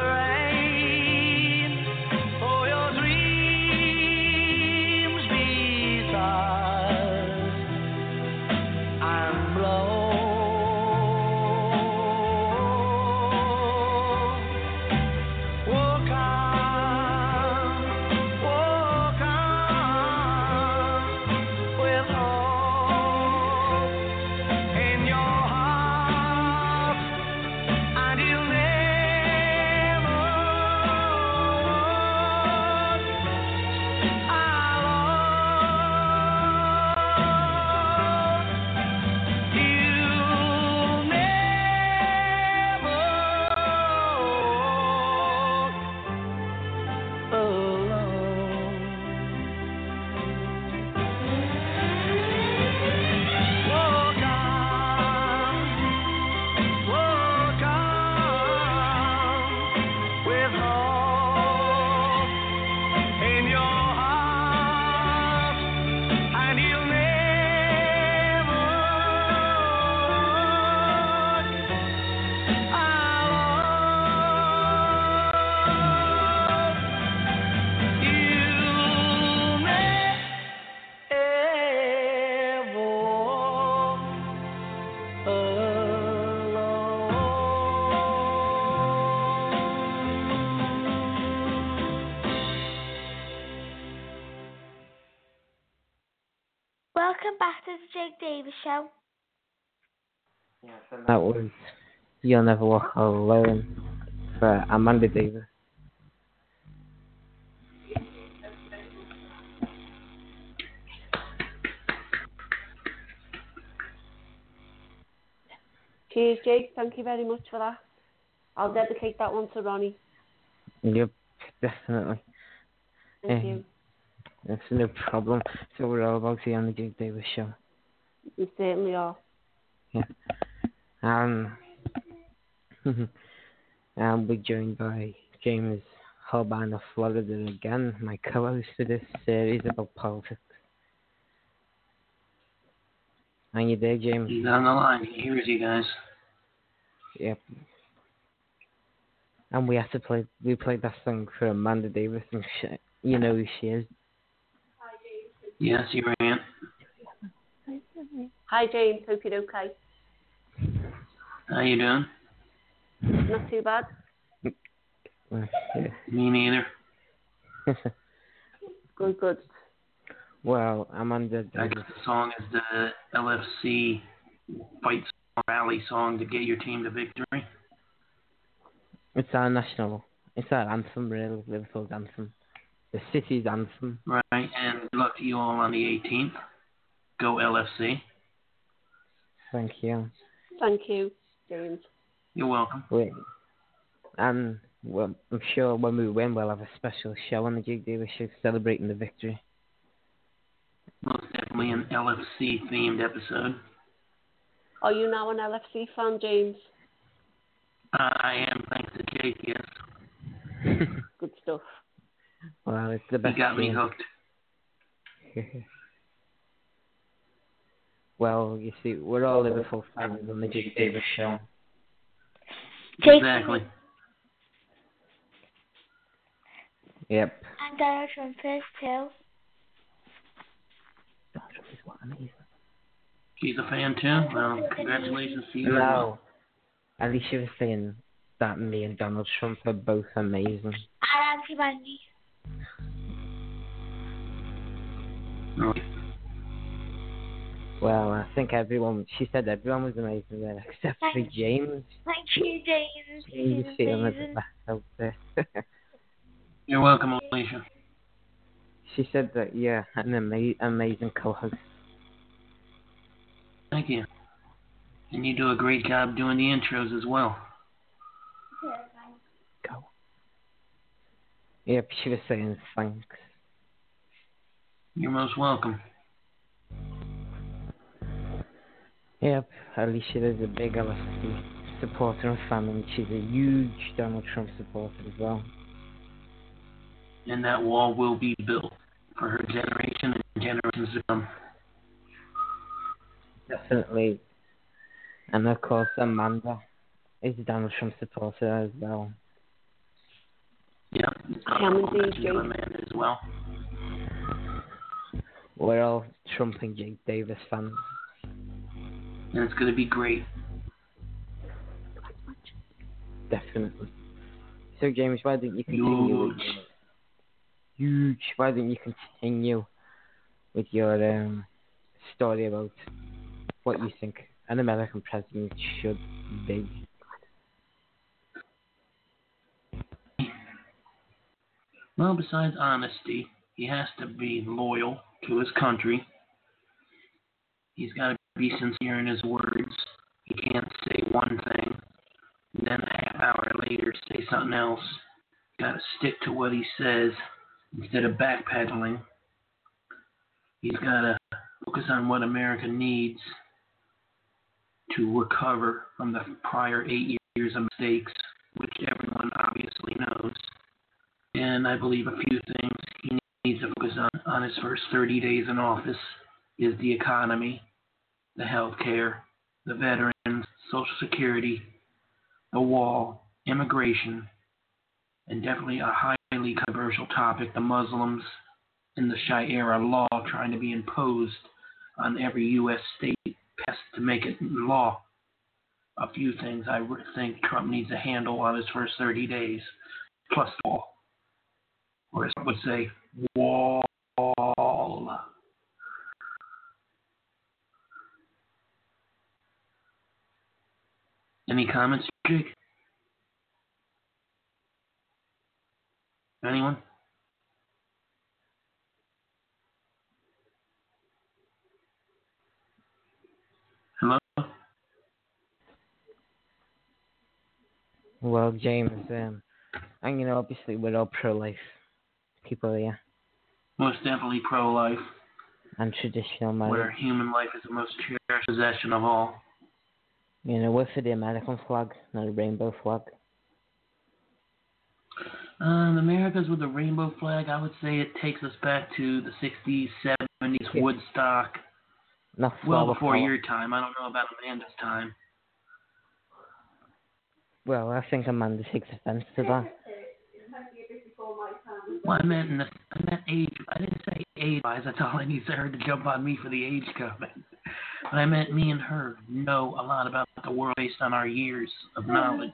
Speaker 9: Welcome back to the Jake Davis Show.
Speaker 4: That was You'll Never Walk Alone for Amanda Davis.
Speaker 13: Cheers, Jake. Thank you very much for that. I'll dedicate that one to Ronnie.
Speaker 4: Yep, definitely.
Speaker 13: Thank you.
Speaker 4: That's no problem. So we're all about here on the Jake Davis Show.
Speaker 13: We certainly are.
Speaker 4: Yeah. We're joined by James Holbein of Florida again, my co-host for this series about politics. How you there, James?
Speaker 2: He's on the line. He hears you guys.
Speaker 4: Yep. And we played that song for Amanda Davis, and you know who she is.
Speaker 2: Yes, you're in.
Speaker 13: Hi, James. Hope you're okay.
Speaker 2: How you doing?
Speaker 13: Not too bad.
Speaker 2: Me neither.
Speaker 13: Good.
Speaker 4: Well, Amanda Davis.
Speaker 2: The song is the LFC Fight Rally song to get your team to victory.
Speaker 4: It's our anthem, really, Liverpool's anthem. The city's anthem.
Speaker 2: Right, and good luck to you all on the 18th. Go LFC.
Speaker 4: Thank you.
Speaker 13: Thank you, James.
Speaker 2: You're welcome.
Speaker 4: And well, I'm sure when we win, we'll have a special show on the Jake Davis Show celebrating the victory.
Speaker 2: Most definitely an LFC themed episode.
Speaker 13: Are you now an LFC fan, James?
Speaker 2: I am, thanks to Jake, yes.
Speaker 13: Good stuff.
Speaker 4: Well, it's the best.
Speaker 2: He got me hooked.
Speaker 4: Well, you see, we're all Liverpool fans on the Jake Davis Show.
Speaker 2: Exactly.
Speaker 4: Yep.
Speaker 9: And Donald Trump is too.
Speaker 4: Donald Trump is what, amazing.
Speaker 2: She's a fan too? Well, congratulations to you.
Speaker 4: No. Alicia was saying that me and Donald Trump are both amazing.
Speaker 9: And anti-Mandy.
Speaker 4: Well, I think she said everyone was amazing there, except for James.
Speaker 9: Thank you, James.
Speaker 4: He's feeling a bit back out there.
Speaker 2: You're welcome, Alicia.
Speaker 4: She said that, yeah, an amazing co-host.
Speaker 2: Thank you. And you do a great job doing the intros as well.
Speaker 4: Go. Yep, she was saying thanks.
Speaker 2: You're most welcome.
Speaker 4: Yep, Alicia is a big LFC supporter and fan, and she's a huge Donald Trump supporter as well.
Speaker 2: And that wall will be built for her generation and generations to come.
Speaker 4: Definitely. And of course, Amanda is a Donald Trump supporter as well.
Speaker 2: Yeah, Amanda as well.
Speaker 4: We're all Trump and Jake Davis fans.
Speaker 2: And it's going to be great.
Speaker 4: Definitely. So, James, why didn't you continue why didn't you continue with your story about what you think an American president should be?
Speaker 2: Well, besides honesty, he has to be loyal to his country. He's got to be sincere in his words. He can't say one thing and then a half hour later say something else. Got to stick to what he says instead of backpedaling. He's got to focus on what America needs to recover from the prior 8 years of mistakes, which everyone obviously knows. And I believe a few things he needs to focus on his first 30 days in office is the economy, the health care, the veterans, Social Security, the wall, immigration, and definitely a highly controversial topic, the Muslims and the Sharia law trying to be imposed on every U.S. state passed to make it law. A few things I think Trump needs to handle on his first 30 days, plus the wall. Or as I would say, wall. Any comments, Jake? Anyone? Hello?
Speaker 4: Well, James, and obviously we're all pro-life people here.
Speaker 2: Most definitely pro-life.
Speaker 4: And traditional marriage.
Speaker 2: Where human life is the most cherished possession of all.
Speaker 4: We're for the American flag, not a rainbow flag.
Speaker 2: America's with the rainbow flag, I would say it takes us back to the 60s, 70s, Woodstock. Well before your time. I don't know about Amanda's time.
Speaker 4: Well, I think Amanda takes offense to that.
Speaker 2: Well, I meant age. I didn't say age-wise. That's all I need her to jump on me for the age comment. But I meant me and her know a lot about the world based on our years of knowledge.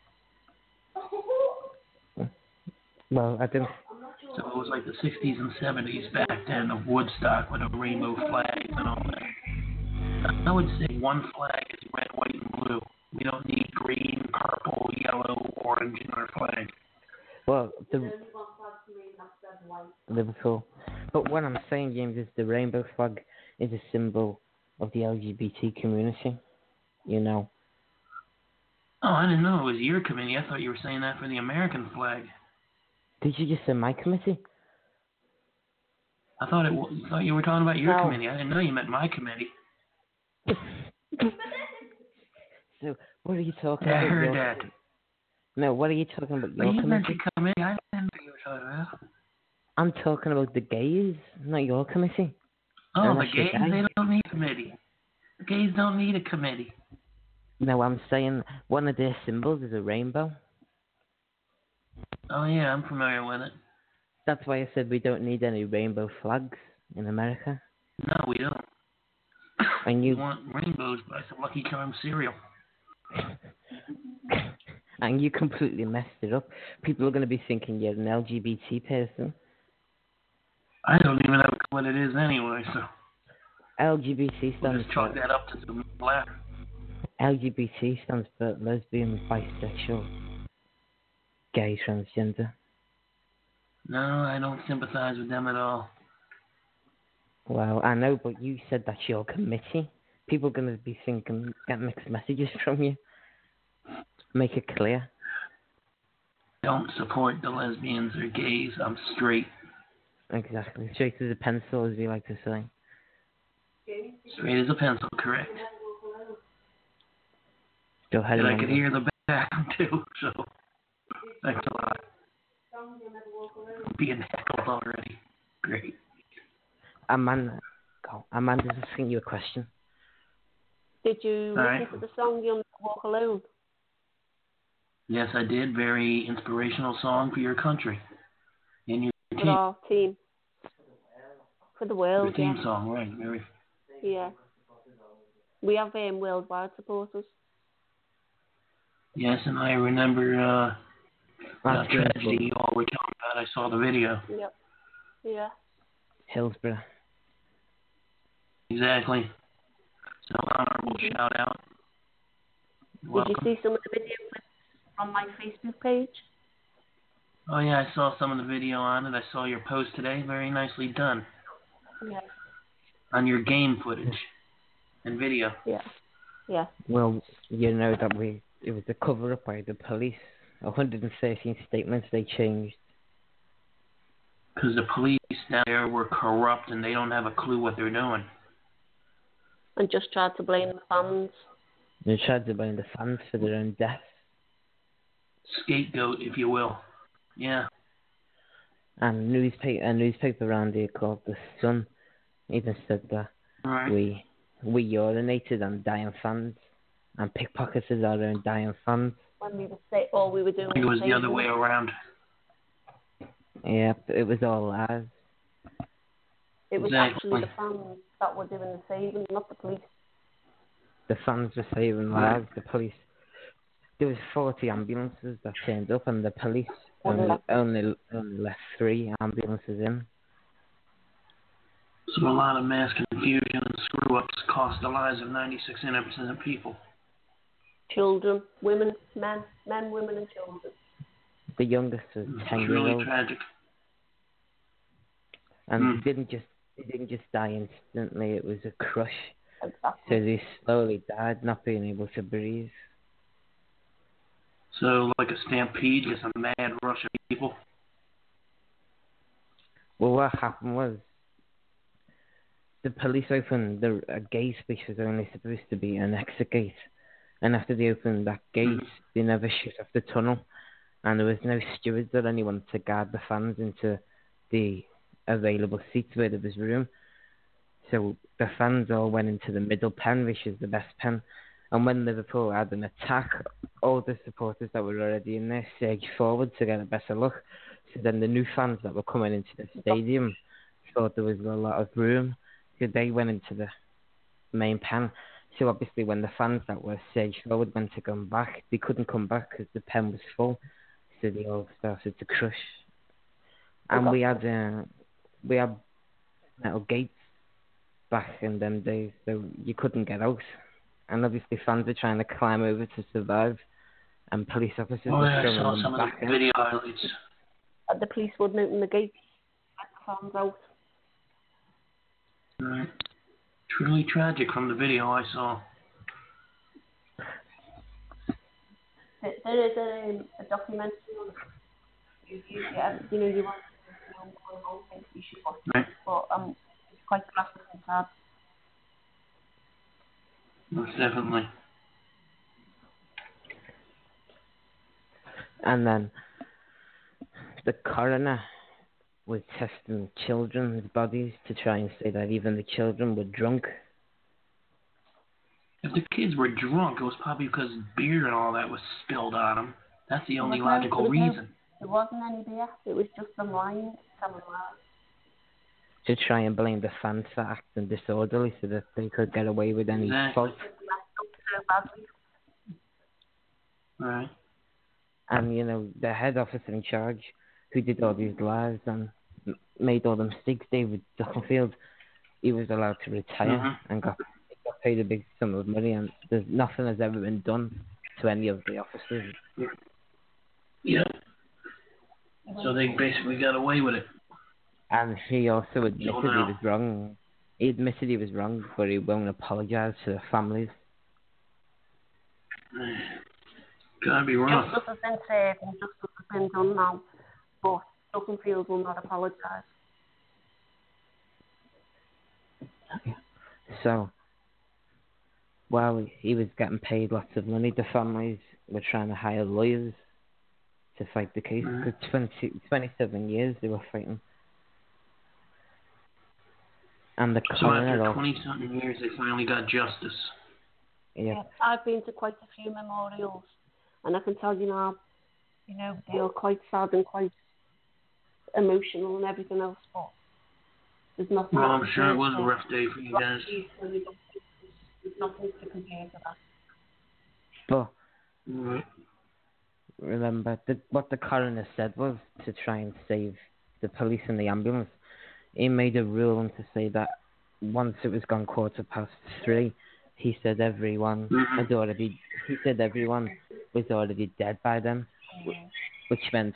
Speaker 4: Well, I think...
Speaker 2: So it was like the 60s and 70s back then of Woodstock with a rainbow flag and all that. I would say one flag is red, white, and blue. We don't need green, purple, yellow, orange in our flag.
Speaker 4: Well, Liverpool. But what I'm saying, James, is the rainbow flag is a symbol of the LGBT community. Oh,
Speaker 2: I didn't know it was your committee. I thought you were saying that for the American flag.
Speaker 4: Did you just say my committee?
Speaker 2: I thought you were talking about your committee. I didn't know you meant my committee.
Speaker 4: So, what are you talking
Speaker 2: about?
Speaker 4: I
Speaker 2: heard that.
Speaker 4: No, what are you talking about? Your committee?
Speaker 2: Meant your committee. I didn't know you were talking about.
Speaker 4: I'm talking about the gays, not your committee.
Speaker 2: Oh, the gays, they don't need a committee. The gays don't need a committee.
Speaker 4: No, I'm saying one of their symbols is a rainbow.
Speaker 2: Oh, yeah, I'm familiar with it.
Speaker 4: That's why I said we don't need any rainbow flags in America.
Speaker 2: No, we don't.
Speaker 4: And you
Speaker 2: want rainbows by some Lucky Charms cereal.
Speaker 4: And you completely messed it up. People are going to be thinking you're an LGBT person.
Speaker 2: I don't even know what it is anyway, so...
Speaker 4: LGBT stands
Speaker 2: just chalk that up to some black.
Speaker 4: LGBT stands for lesbian, bisexual, gay, transgender.
Speaker 2: No, I don't sympathize with them at all.
Speaker 4: Well, I know, but you said that's your committee. People are going to be thinking, get mixed messages from you. Make it clear.
Speaker 2: Don't support the lesbians or gays. I'm straight.
Speaker 4: Exactly. Straight as a pencil, as we like to say.
Speaker 2: Straight as a pencil, correct.
Speaker 4: Go ahead.
Speaker 2: And I could hear the back too, so thanks a lot. I'm being heckled already. Great.
Speaker 4: Amanda's asking you a question.
Speaker 13: Did you listen to the song You'll Never Walk Alone?
Speaker 2: Yes, I did. Very inspirational song for your country. And your team.
Speaker 13: For our team. For the world,
Speaker 2: your team song, right. Very.
Speaker 13: Yeah. We have worldwide supporters.
Speaker 2: Yes, and I remember that tragedy you all were talking about. I saw the video.
Speaker 13: Yep. Yeah.
Speaker 4: Hillsborough.
Speaker 2: Exactly. So honorable shout out.
Speaker 13: Did you see some of the video clips on my Facebook page?
Speaker 2: Oh, yeah, I saw some of the video on it. I saw your post today. Very nicely done.
Speaker 13: Yeah.
Speaker 2: On your game footage and video.
Speaker 13: Yeah. Yeah.
Speaker 4: Well, you know that it was a cover-up by the police. 113 statements they changed.
Speaker 2: Because the police down there were corrupt and they don't have a clue what they're doing.
Speaker 13: And just tried to blame the fans.
Speaker 4: They tried to blame the fans for their own deaths.
Speaker 2: Scapegoat, if you will. Yeah.
Speaker 4: And a newspaper around here called The Sun even said that we urinated on dying fans and pickpocketed our own dying fans.
Speaker 13: When we were doing.
Speaker 2: I think it was the other way around.
Speaker 4: Yeah, it was all lies.
Speaker 13: It was actually the fans that were doing the saving, not the police.
Speaker 4: The fans were saving lives. The police. There was 40 ambulances that turned up, and the police only left 3 ambulances in.
Speaker 2: So a lot of mass confusion and screw-ups cost the lives of 96% of people.
Speaker 13: Children, women, men, women, and children.
Speaker 4: The youngest was 10 years
Speaker 2: really
Speaker 4: old.
Speaker 2: Tragic.
Speaker 4: And they didn't just die instantly. It was a crush.
Speaker 13: Exactly.
Speaker 4: So they slowly died, not being able to breathe.
Speaker 2: So like a stampede, just a mad rush of people.
Speaker 4: Well, what happened was the police opened a gate which was only supposed to be an exit gate. And after they opened that gate, they never shut off the tunnel. And there was no stewards or anyone to guard the fans into the available seats where there was room. So the fans all went into the middle pen, which is the best pen. And when Liverpool had an attack, all the supporters that were already in there surged forward to get a better look. So then the new fans that were coming into the stadium thought there was a lot of room. So they went into the main pen. So obviously when the fans that were surged forward went to come back, they couldn't come back because the pen was full. So they all started to crush. And we had metal gates back in them days, so you couldn't get out. And obviously fans were trying to climb over to survive, and police officers were throwing them back in.
Speaker 2: Video highlights.
Speaker 13: The police wouldn't open the gates, let the fans out.
Speaker 2: Right. Truly tragic from the video I saw.
Speaker 13: There is a documentary on it. You want to know whole thing, you should watch it.
Speaker 2: Right.
Speaker 13: But it's quite graphic and sad.
Speaker 2: Most definitely.
Speaker 4: And then the coroner was testing children's bodies to try and say that even the children were drunk.
Speaker 2: If the kids were drunk, it was probably because beer and all that was spilled on them. That's the only logical reason.
Speaker 13: There wasn't any beer. It was just the wine.
Speaker 4: To try and blame the fans for acting disorderly so that they could get away with any fault.
Speaker 2: Right.
Speaker 4: And, the head officer in charge who did all these lies and made all the mistakes, David Duckenfield, he was allowed to retire and got paid a big sum of money, and there's nothing has ever been done to any of the officers.
Speaker 2: Yeah. So they basically got away with it.
Speaker 4: And he also admitted he was wrong. He admitted he was wrong, but he won't apologise to the families.
Speaker 2: Gotta be wrong.
Speaker 13: Justice has been served and justice has been done now, but Duckenfield will not apologise.
Speaker 4: So, while he was getting paid lots of money, the families were trying to hire lawyers to fight the case. For 27 years they were fighting. And the coroner...
Speaker 2: So after 20-something years, they finally got justice.
Speaker 4: Yeah.
Speaker 13: I've been to quite a few memorials, and I can tell you now, they are quite sad and quite emotional and everything else, but there's nothing...
Speaker 2: Well, I'm sure it was a rough day for you guys.
Speaker 13: There's nothing to compare to that.
Speaker 4: But remember, what the coroner said was to try and save the police and the ambulance. He made a ruling to say that once it was gone 3:15, he said everyone was already dead by then. which meant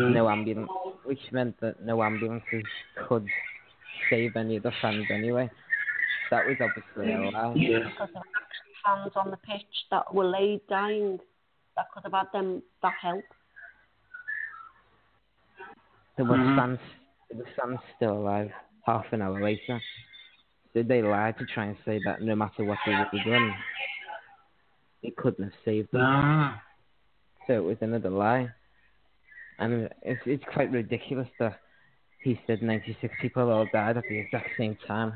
Speaker 4: that no ambulances could save any of the fans anyway. That was obviously a lie.
Speaker 13: Because there were fans on the pitch that were laid dying that could have had them that help.
Speaker 4: There were fans still alive half an hour later. Did they lie to try and say that no matter what they would have done, they couldn't have saved them? So it was another lie. And it's quite ridiculous that he said 96 people all died at the exact same time.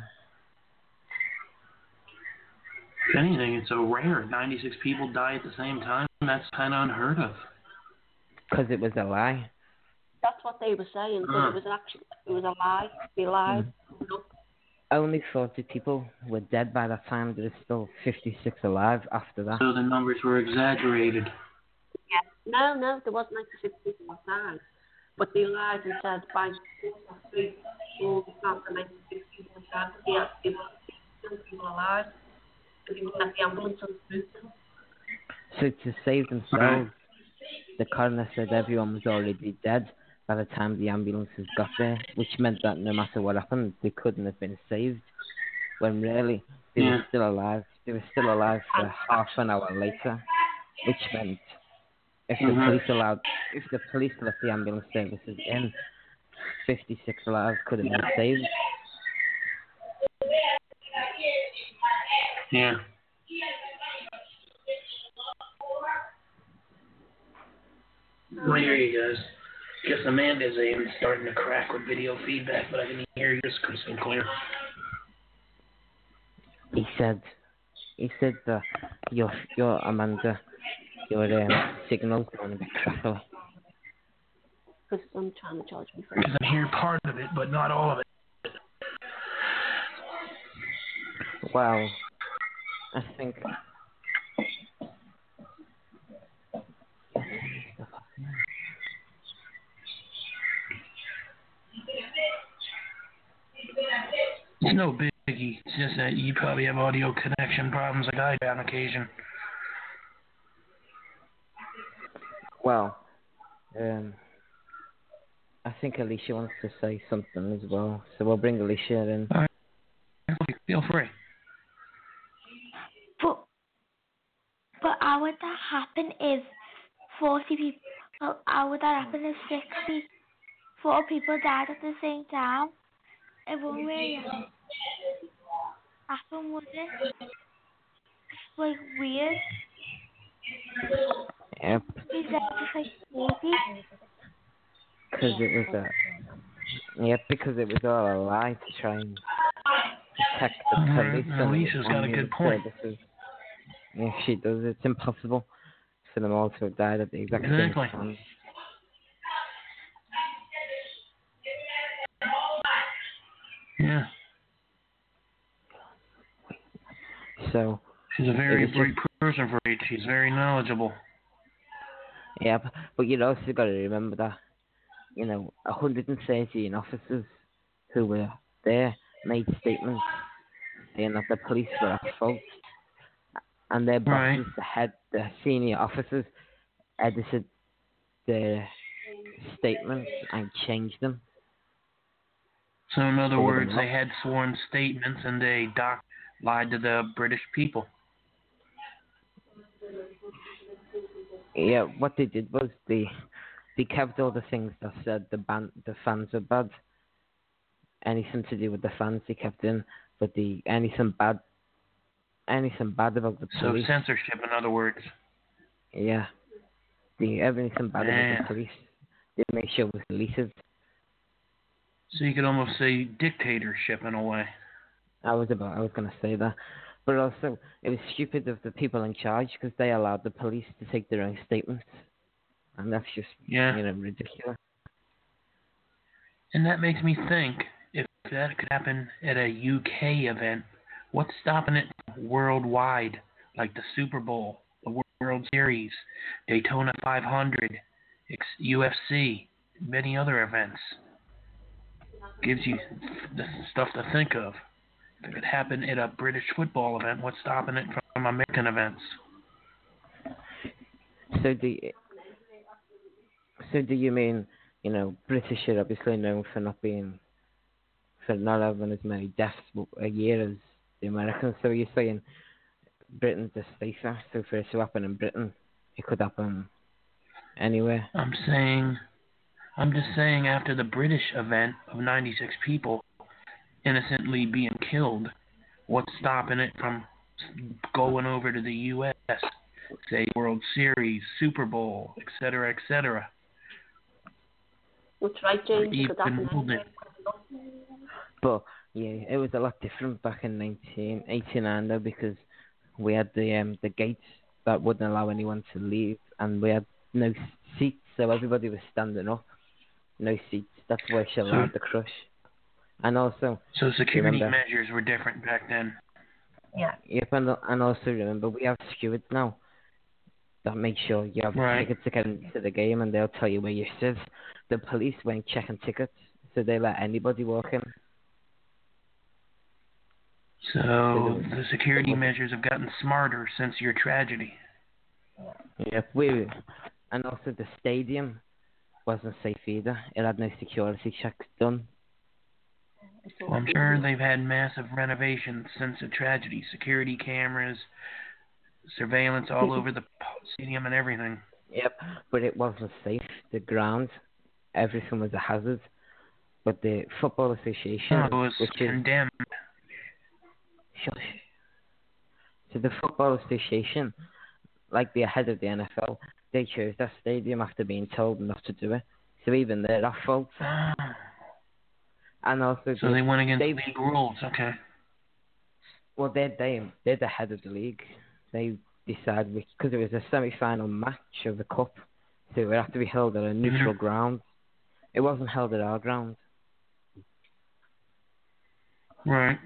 Speaker 2: If anything, it's so rare. 96 people die at the same time. That's kind of unheard of.
Speaker 4: Because it was a lie.
Speaker 13: That's what they were saying, but it was a lie. They lied.
Speaker 4: Only 40 people were dead by that time. There were still 56 alive after that.
Speaker 2: So the numbers were exaggerated.
Speaker 13: Yeah. No, there wasn't 96 people that died. But they lied and said by 3 people, not the 96 people died. Yeah, there were still people alive. So they wouldn't have the ambulance on the route.
Speaker 4: So to save themselves, the coroner said everyone was already dead by the time the ambulances got there, which meant that no matter what happened, they couldn't have been saved. When really, they were still alive. They were still alive for half an hour later, which meant if the police let the ambulance services in, 56 lives could have been saved.
Speaker 2: Yeah. Well, here you guys. Guess Amanda's even starting to crack with video feedback, but I can hear you just crystal clear.
Speaker 4: He said that your Amanda, your signal's going a bit crackly.
Speaker 13: Because I'm trying to charge me for it.
Speaker 2: Because I'm hearing part of it, but not all of it.
Speaker 4: Well, I think.
Speaker 2: It's no biggie. It's just that you probably have audio connection problems like I do on occasion.
Speaker 4: Well, I think Alicia wants to say something as well, so we'll bring Alicia in.
Speaker 2: All right. Feel free.
Speaker 9: But how would that happen if 40 people, how would that happen if 64 people died at the same time? It won't really happen, would it? It's like weird.
Speaker 4: Yep.
Speaker 9: Is that just like 40?
Speaker 4: Because it was all a lie to try and protect the police.
Speaker 2: Alicia's got a good point.
Speaker 4: Services. Yeah, she does. It's impossible for them all to have died at the exact same time.
Speaker 2: Yeah.
Speaker 4: So.
Speaker 2: She's a very bright person for age. She's very knowledgeable.
Speaker 4: Yeah, but you also got to remember that, 113 officers who were there made statements saying that the police were at fault. And their bosses, the senior officers, edited their statements and changed them.
Speaker 2: So in other words, they had sworn statements and they lied to the British people.
Speaker 4: Yeah, what they did was they kept all the things that said the fans are bad. Anything to do with the fans they kept in, but anything bad about the police.
Speaker 2: So censorship, in other words.
Speaker 4: Yeah. Everything bad about the police, they make sure it was deleted.
Speaker 2: So you could almost say dictatorship in a way.
Speaker 4: I was going to say that. But also, it was stupid of the people in charge because they allowed the police to take their own statements. And that's just, ridiculous.
Speaker 2: And that makes me think, if that could happen at a UK event, what's stopping it worldwide, like the Super Bowl, the World Series, Daytona 500, UFC, many other events? Gives you the stuff to think of. If it could happen at a British football event, what's stopping it from American events?
Speaker 4: So do you mean, British are obviously known for not having as many deaths a year as the Americans? So you're saying Britain's a safer, so for it to happen in Britain, it could happen anywhere?
Speaker 2: I'm just saying after the British event of 96 people innocently being killed, what's stopping it from going over to the U.S., say World Series, Super Bowl, etc., etc.?
Speaker 13: That's right, James.
Speaker 4: But yeah, it was a lot different back in 1989 though, because we had the gates that wouldn't allow anyone to leave, and we had no seats, so everybody was standing up. No seats. That's why she allowed the crush. And also,
Speaker 2: so security measures were different back then.
Speaker 13: Yeah.
Speaker 4: Yep, and also remember, we have stewards now that make sure you have tickets to get into the game, and they'll tell you where you sit. The police weren't checking tickets, so they let anybody walk in.
Speaker 2: So the security measures have gotten smarter since your tragedy.
Speaker 4: Yep, and also the stadium wasn't safe either. It had no security checks done.
Speaker 2: Well, I'm sure they've had massive renovations since the tragedy. Security cameras, surveillance all over the stadium and everything.
Speaker 4: Yep, but it wasn't safe. The ground, everything was a hazard. But the Football Association,
Speaker 2: was condemned.
Speaker 4: So the Football Association, like the head of the NFL, they chose that stadium after being told not to do it. So even they're at fault. And also,
Speaker 2: so they went against league rules. Okay.
Speaker 4: Well, they're the head of the league. They decided, because it was a semi-final match of the cup, so it would have to be held at a neutral ground. It wasn't held at our ground.
Speaker 2: Right.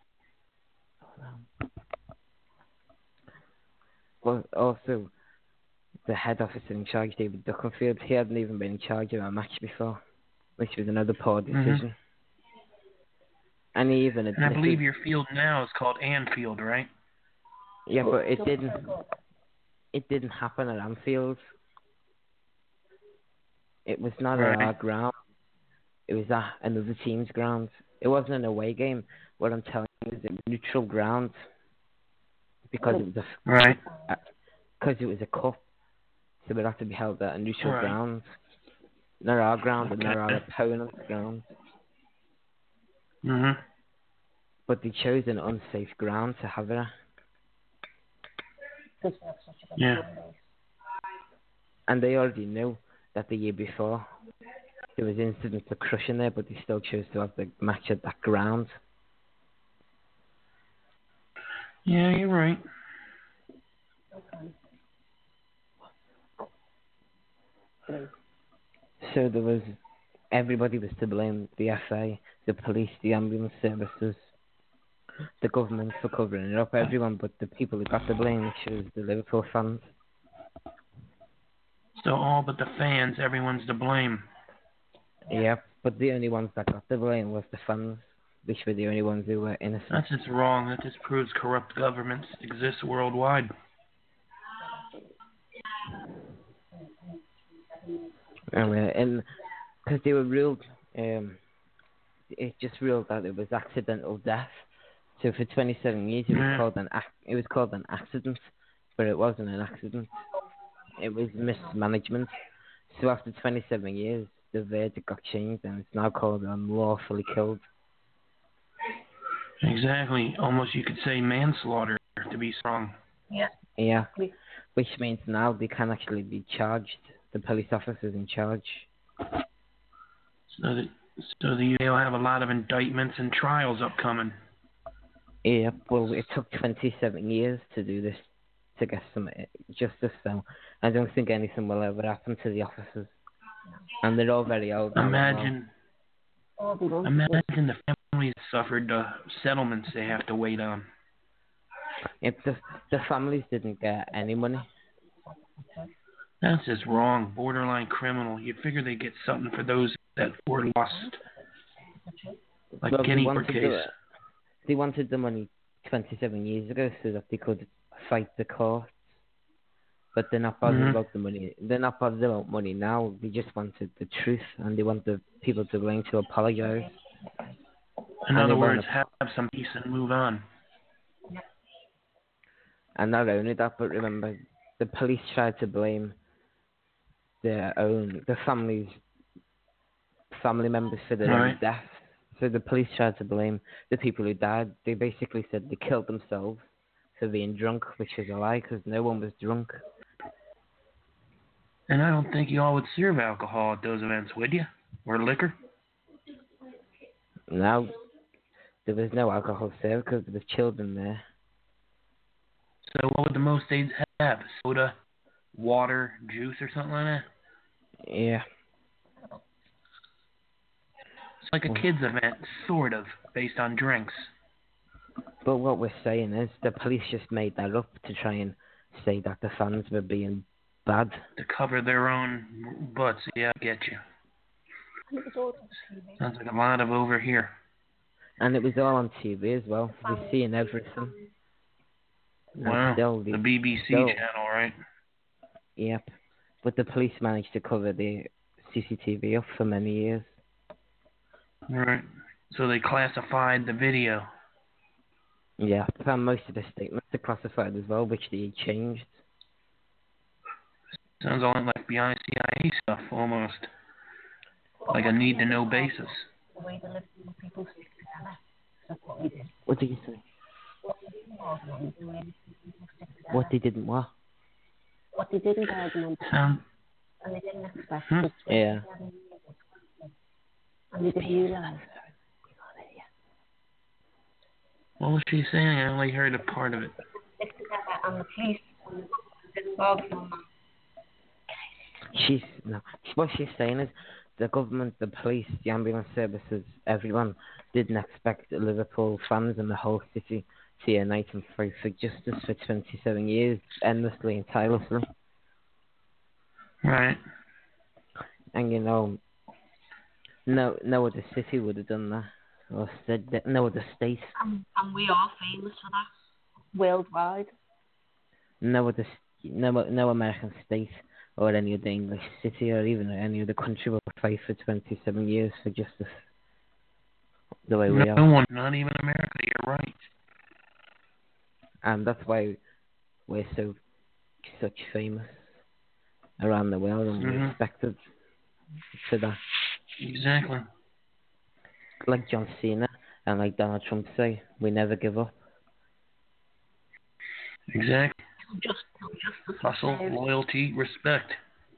Speaker 4: Well, also, the head officer in charge, David Duckenfield, he hadn't even been in charge of a match before, which was another poor decision. And he even admitted,
Speaker 2: and I believe your field now is called Anfield, right?
Speaker 4: Yeah, but it didn't happen at Anfield. It was not at our ground. It was at another team's ground. It wasn't an away game. What I'm telling you is a neutral ground, because it was because it was a cup, so it would have to be held at a neutral ground, not our ground and not our opponent's ground. But they chose an unsafe ground to have it at.
Speaker 2: Yeah.
Speaker 4: And they already knew that the year before there was incidents of crushing there, but they still chose to have the match at that ground.
Speaker 2: Yeah, you're right.
Speaker 4: So everybody was to blame: the FA, the police, the ambulance services, the government for covering it up, everyone, but the people who got the blame, which was the Liverpool fans.
Speaker 2: So all but the fans, everyone's to blame.
Speaker 4: Yeah, but the only ones that got the blame was the fans, which were the only ones who were innocent.
Speaker 2: That's just wrong. That just proves corrupt governments exist worldwide.
Speaker 4: And because they were ruled, it just ruled that it was accidental death. So for 27 years, it was called an accident, but it wasn't an accident. It was mismanagement. So after 27 years, the verdict got changed, and it's now called unlawfully killed.
Speaker 2: Exactly. Almost you could say manslaughter, to be strong.
Speaker 13: Yeah.
Speaker 4: Yeah. Which means now they can actually be charged. The police officers in charge.
Speaker 2: So they'll have a lot of indictments and trials upcoming.
Speaker 4: Yeah, well, it took 27 years to do this, to get some justice, so I don't think anything will ever happen to the officers. And they're all very old now.
Speaker 2: Imagine the families suffered the settlements they have to wait on.
Speaker 4: If the families didn't get any money.
Speaker 2: That's just wrong. Borderline criminal. You'd figure they'd get something for those that were lost. Like Gettysburg case.
Speaker 4: They wanted the money 27 years ago so that they could fight the courts. But they're not bothered about the money. They're not bothered about money now. They just wanted the truth, and they want the people to blame to apologize.
Speaker 2: In other words, have some peace and move on.
Speaker 4: And not only that, but remember, the police tried to blame the family members for their own death. So the police tried to blame the people who died. They basically said they killed themselves for being drunk, which is a lie, because no one was drunk.
Speaker 2: And I don't think you all would serve alcohol at those events, would you? Or liquor?
Speaker 4: No, there was no alcohol served because there was children there.
Speaker 2: So what would the most they'd have? Soda, water, juice, or something like that?
Speaker 4: Yeah.
Speaker 2: It's like a kids' event, sort of, based on drinks.
Speaker 4: But what we're saying is the police just made that up to try and say that the fans were being bad.
Speaker 2: To cover their own butts, yeah, I get you. Sounds like a lot of over here.
Speaker 4: And it was all on TV as well. We're seeing everything.
Speaker 2: Wow, the BBC channel, right?
Speaker 4: Yep. But the police managed to cover the CCTV up for many years.
Speaker 2: Right. So they classified the video.
Speaker 4: Yeah, and most of the statements are classified as well, which they changed.
Speaker 2: Sounds a lot like behind CIA stuff, almost. Like a need-to-know basis.
Speaker 4: What did you say? What they didn't what?
Speaker 13: What they didn't argument. And they didn't expect it.
Speaker 4: Yeah.
Speaker 13: And they didn't realise.
Speaker 2: What was she saying? I only heard a part of it.
Speaker 13: And the police
Speaker 4: what she's saying is the government, the police, the ambulance services, everyone didn't expect Liverpool fans and the whole city to unite and fight for justice for 27 years, endlessly and tirelessly.
Speaker 2: Right.
Speaker 4: And no other city would have done that, or said that. No other state.
Speaker 13: And we are famous for that worldwide.
Speaker 4: No American state or any other English city or even any other country will fight for 27 years for justice the way we are.
Speaker 2: No one, not even America, you're right.
Speaker 4: And that's why we're such famous around the world and we're respected for that.
Speaker 2: Exactly.
Speaker 4: Like John Cena and like Donald Trump say, we never give up.
Speaker 2: Exactly. Hustle, loyalty, respect.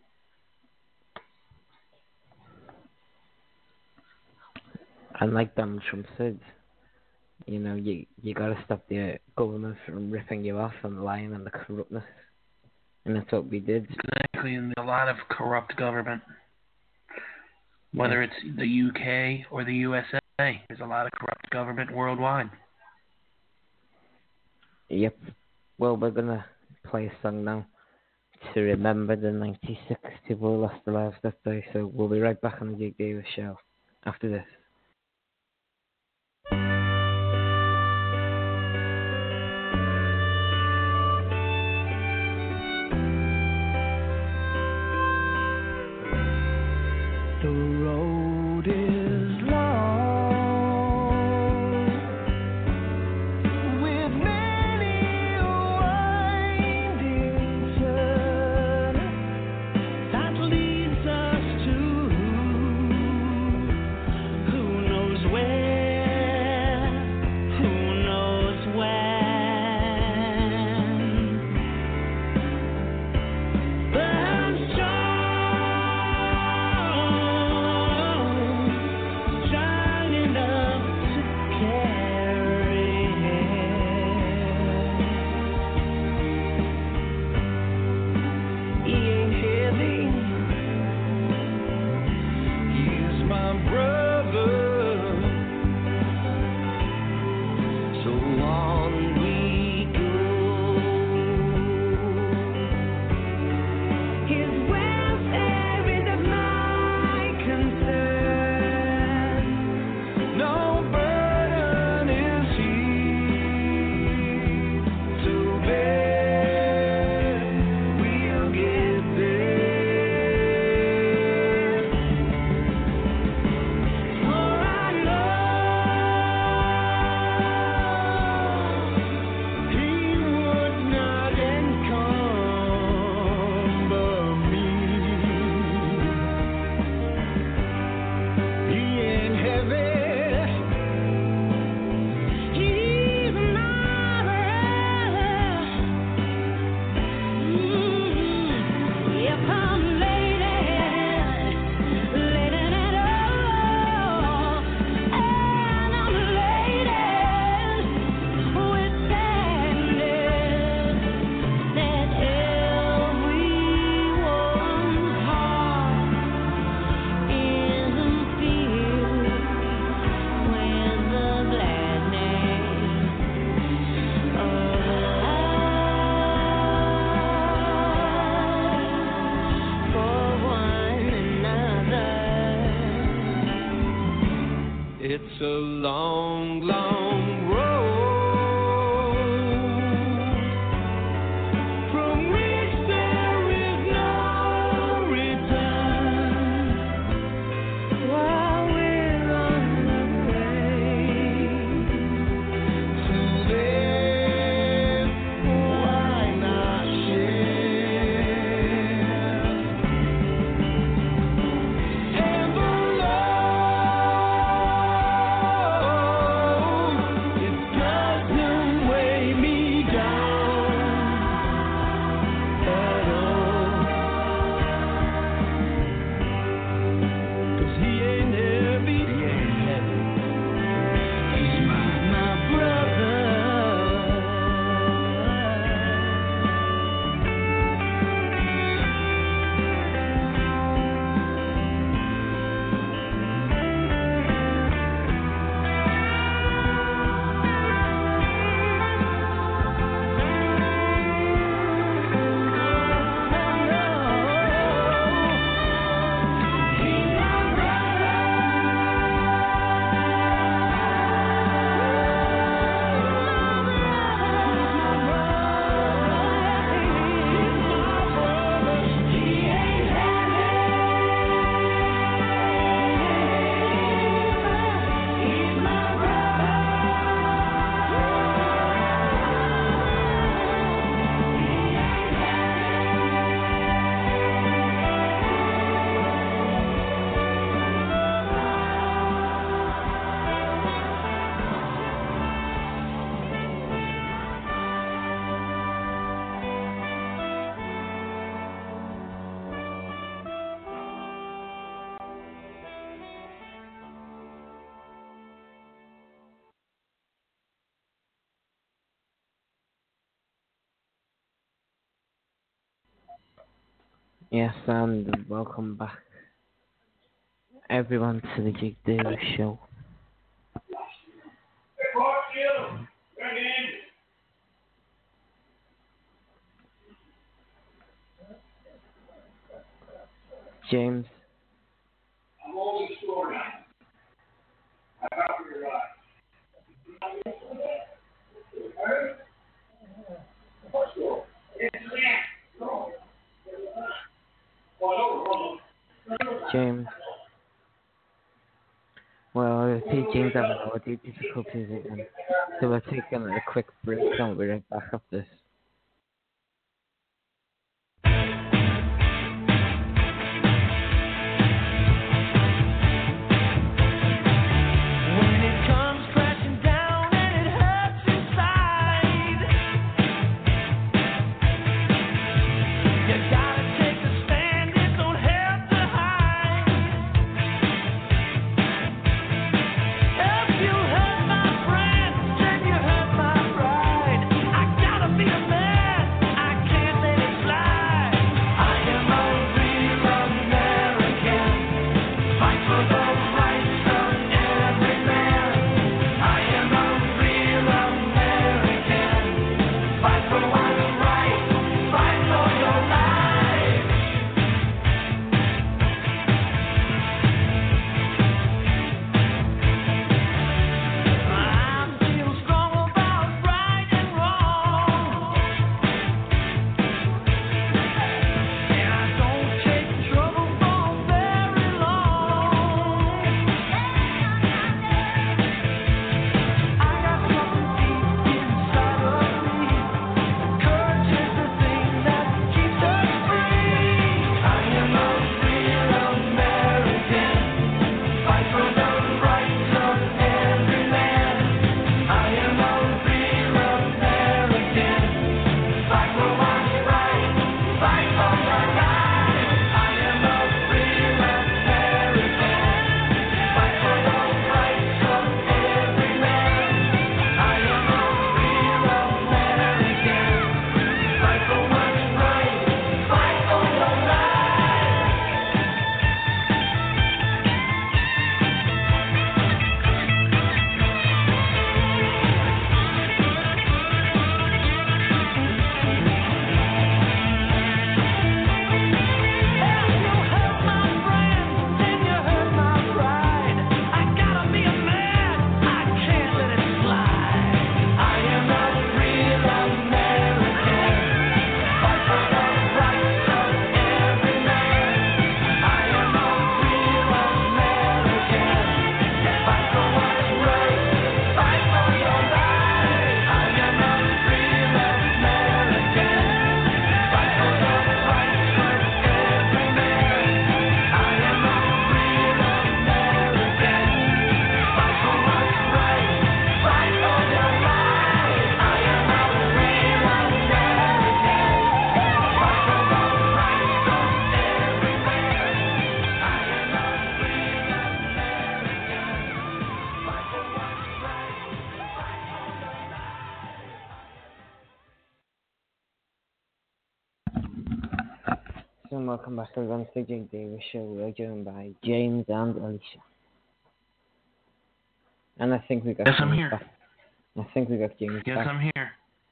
Speaker 4: And like Donald Trump said, you gotta stop the government from ripping you off and lying and the corruptness. And that's what we did.
Speaker 2: Exactly, and a lot of corrupt government. Whether it's the UK or the USA, there's a lot of corrupt government worldwide.
Speaker 4: Yep. Well, we're gonna play a song now to remember the 96 people who lost their lives that day. So we'll be right back on the Jake Davis Show after this.
Speaker 3: The road is long with many winding turn that leads us to who knows where, who knows when. But I'm strong. It's a long, long road. From which there is no return. While we're on the way to live, why not share? And the load, it doesn't weigh me down at all. 'Cause he ain't heavy. He's my brother.
Speaker 4: Yes, and welcome back, everyone, to the Jake Davis Show. James.
Speaker 14: I'm holding the store now. I got your right.
Speaker 4: James. Well, I see James having audio difficulties again. So we're taking a quick break and we'll be right back after this.
Speaker 3: Be
Speaker 4: welcome back everyone to the Jake Davis Show. We're joined by James and Alicia. And I think we got
Speaker 2: Yes,
Speaker 4: James
Speaker 2: I'm here.
Speaker 4: back. I think we got James
Speaker 2: Yes,
Speaker 4: back.
Speaker 2: I'm here.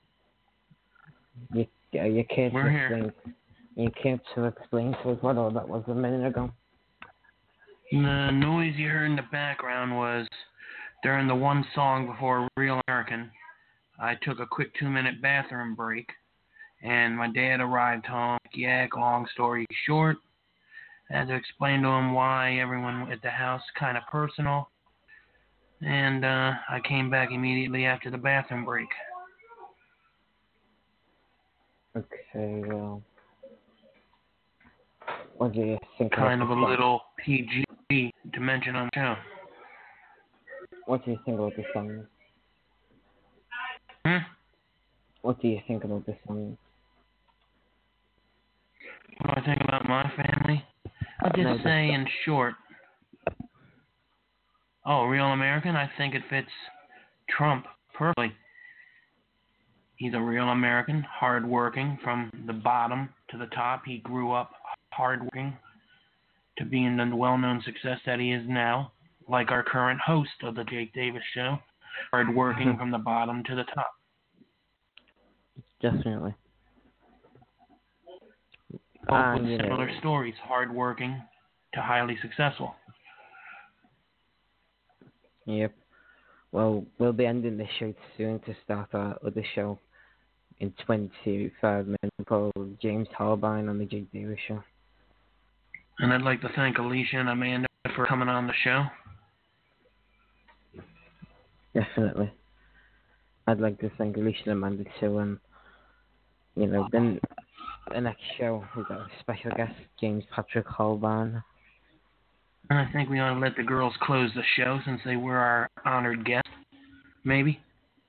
Speaker 4: You can't
Speaker 2: We're here.
Speaker 4: explain. You can't explain to us what all that was a minute ago.
Speaker 2: The noise you heard in the background was during the one song before Real American. I took a quick 2-minute bathroom break, and my dad arrived home. Long story short, I had to explain to him why everyone at the house kind of personal, and I came back immediately after the bathroom break.
Speaker 4: Okay, well, what do you think?
Speaker 2: Kind of a
Speaker 4: about the song?
Speaker 2: little PG to mention on the show.
Speaker 4: What do you think about the song? What do you think about the song?
Speaker 2: What do I think about my family? I'll just say in short. Oh, Real American? I think it fits Trump perfectly. He's a real American, hardworking from the bottom to the top. He grew up hardworking to being the well-known success that he is now, like our current host of the Jake Davis Show, hardworking from the bottom to the top.
Speaker 4: Definitely.
Speaker 2: Both with similar stories, hardworking to highly successful.
Speaker 4: Yep. Well, we'll be ending the show soon to start our other show in 25 minutes for James Harbain on the Jake Davis Show.
Speaker 2: And I'd like to thank Alicia and Amanda for coming on the show.
Speaker 4: Definitely. I'd like to thank Alicia and Amanda too, and then the next show we've got a special guest, James Patrick Harbain.
Speaker 2: And I think we ought to let the girls close the show since they were our honored guests. Maybe?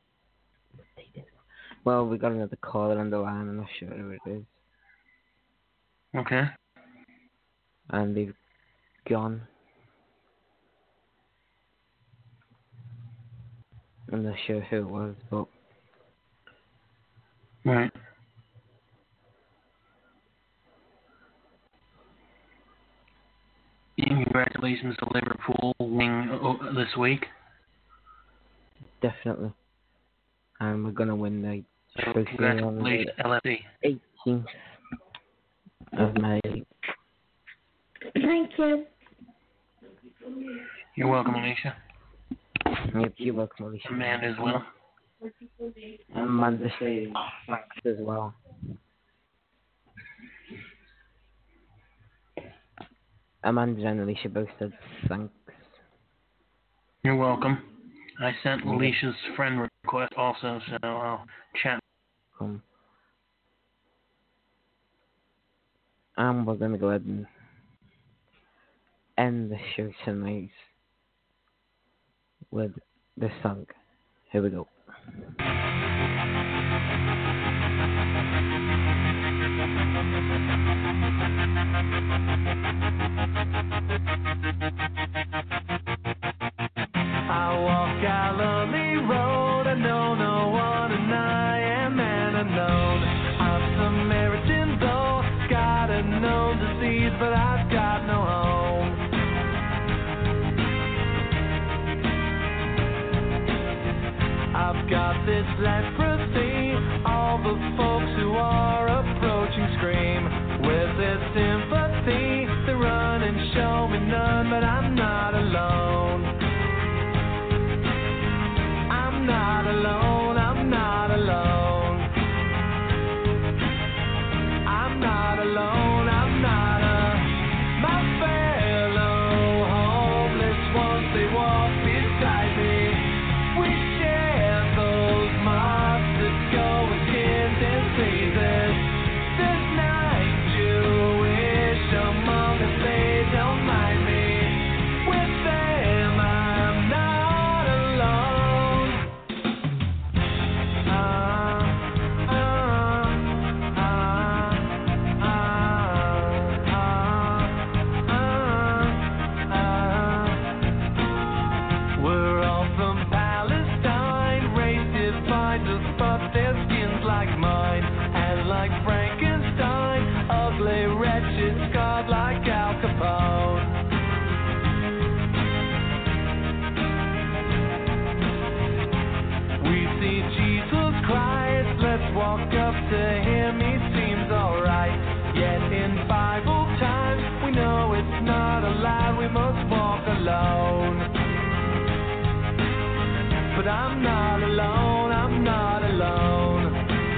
Speaker 4: Well, we got another caller on the line. I'm not sure who it is.
Speaker 2: Okay.
Speaker 4: And they've gone. I'm not sure who it was, but...
Speaker 2: Right. Congratulations to Liverpool winning this week.
Speaker 4: Definitely. And we're going to win the trophy on the
Speaker 2: LFC.
Speaker 4: 18th of May.
Speaker 9: Thank you.
Speaker 2: You're welcome, Alicia.
Speaker 4: Yep, you're welcome, Alicia.
Speaker 2: Amanda as well.
Speaker 4: Amanda says thanks as well. Amanda and Alicia both said thanks.
Speaker 2: You're welcome. I sent Alicia's friend request also, so I'll chat.
Speaker 4: And we're going to go ahead and end the show tonight with the song. Here we go.
Speaker 3: I walk Galilee Road, I know no one and I am an unknown. I'm Samaritan though, got a known disease but I've got no home. I've got this leprosy, all the folks who are approaching scream. With their sympathy, they run and show me none, but I'm not alone. I'm not alone, I'm not alone. I'm not alone, I'm not my fellow homeless ones, they walk beside me. We share those moths that go with skins and diseases. There's 9 Jewish among us, they don't mind me. We're we must walk alone. But I'm not alone, I'm not alone.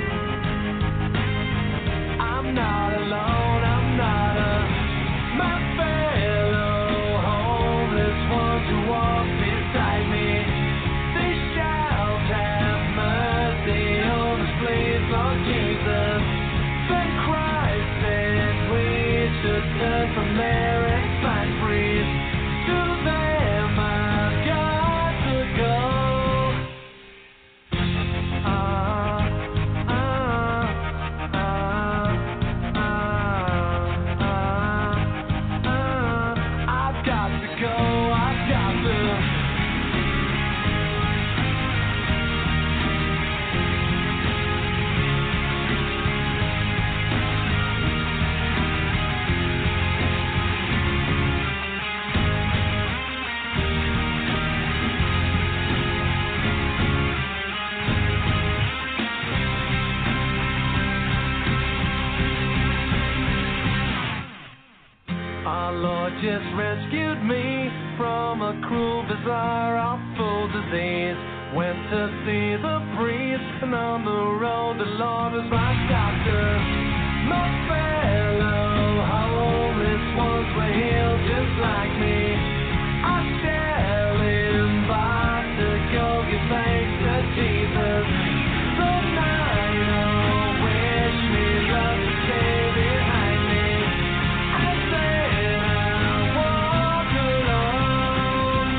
Speaker 3: I'm not alone, I'm not alone. My fellow homeless ones who walk beside me, they shall have mercy on us, please, Lord Jesus. Then Christ said we should turn from there and find freedom. To them I've got to go. I've got to go, I've got to. Our Lord just rescued me from a cruel, bizarre, awful disease. Went to see the priest, and on the road the Lord was my doctor. My fellow homeless ones were healed just like me. I tell him but to go give thanks to Jesus. So now I wish me love to stay behind me. I said I walk alone.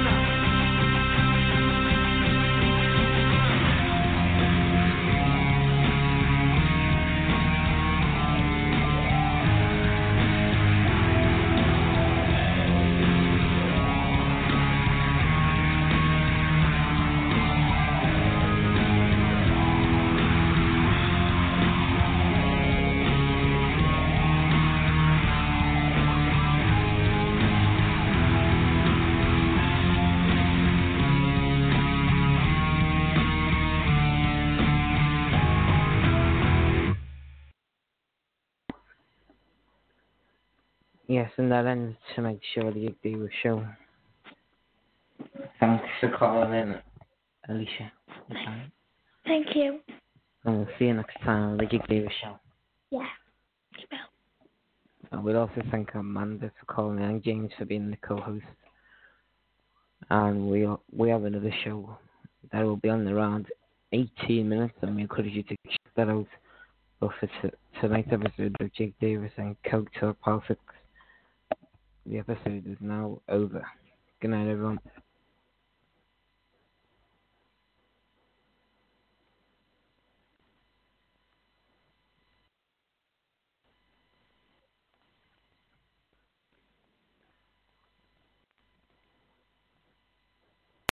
Speaker 4: Yes, and that ends tonight's show, the Jake Davis Show. Thanks for calling in, Alicia.
Speaker 9: Thank you.
Speaker 4: And we'll see you next time on the Jake Davis Show.
Speaker 9: Yeah.
Speaker 4: And we'd also thank Amanda for calling in and James for being the co-host. And we have another show that will be on around 18 minutes, and we encourage you to check that out. But for tonight's episode of Jake Davis and Coke Talk Politics, the episode is now over. Good night, everyone.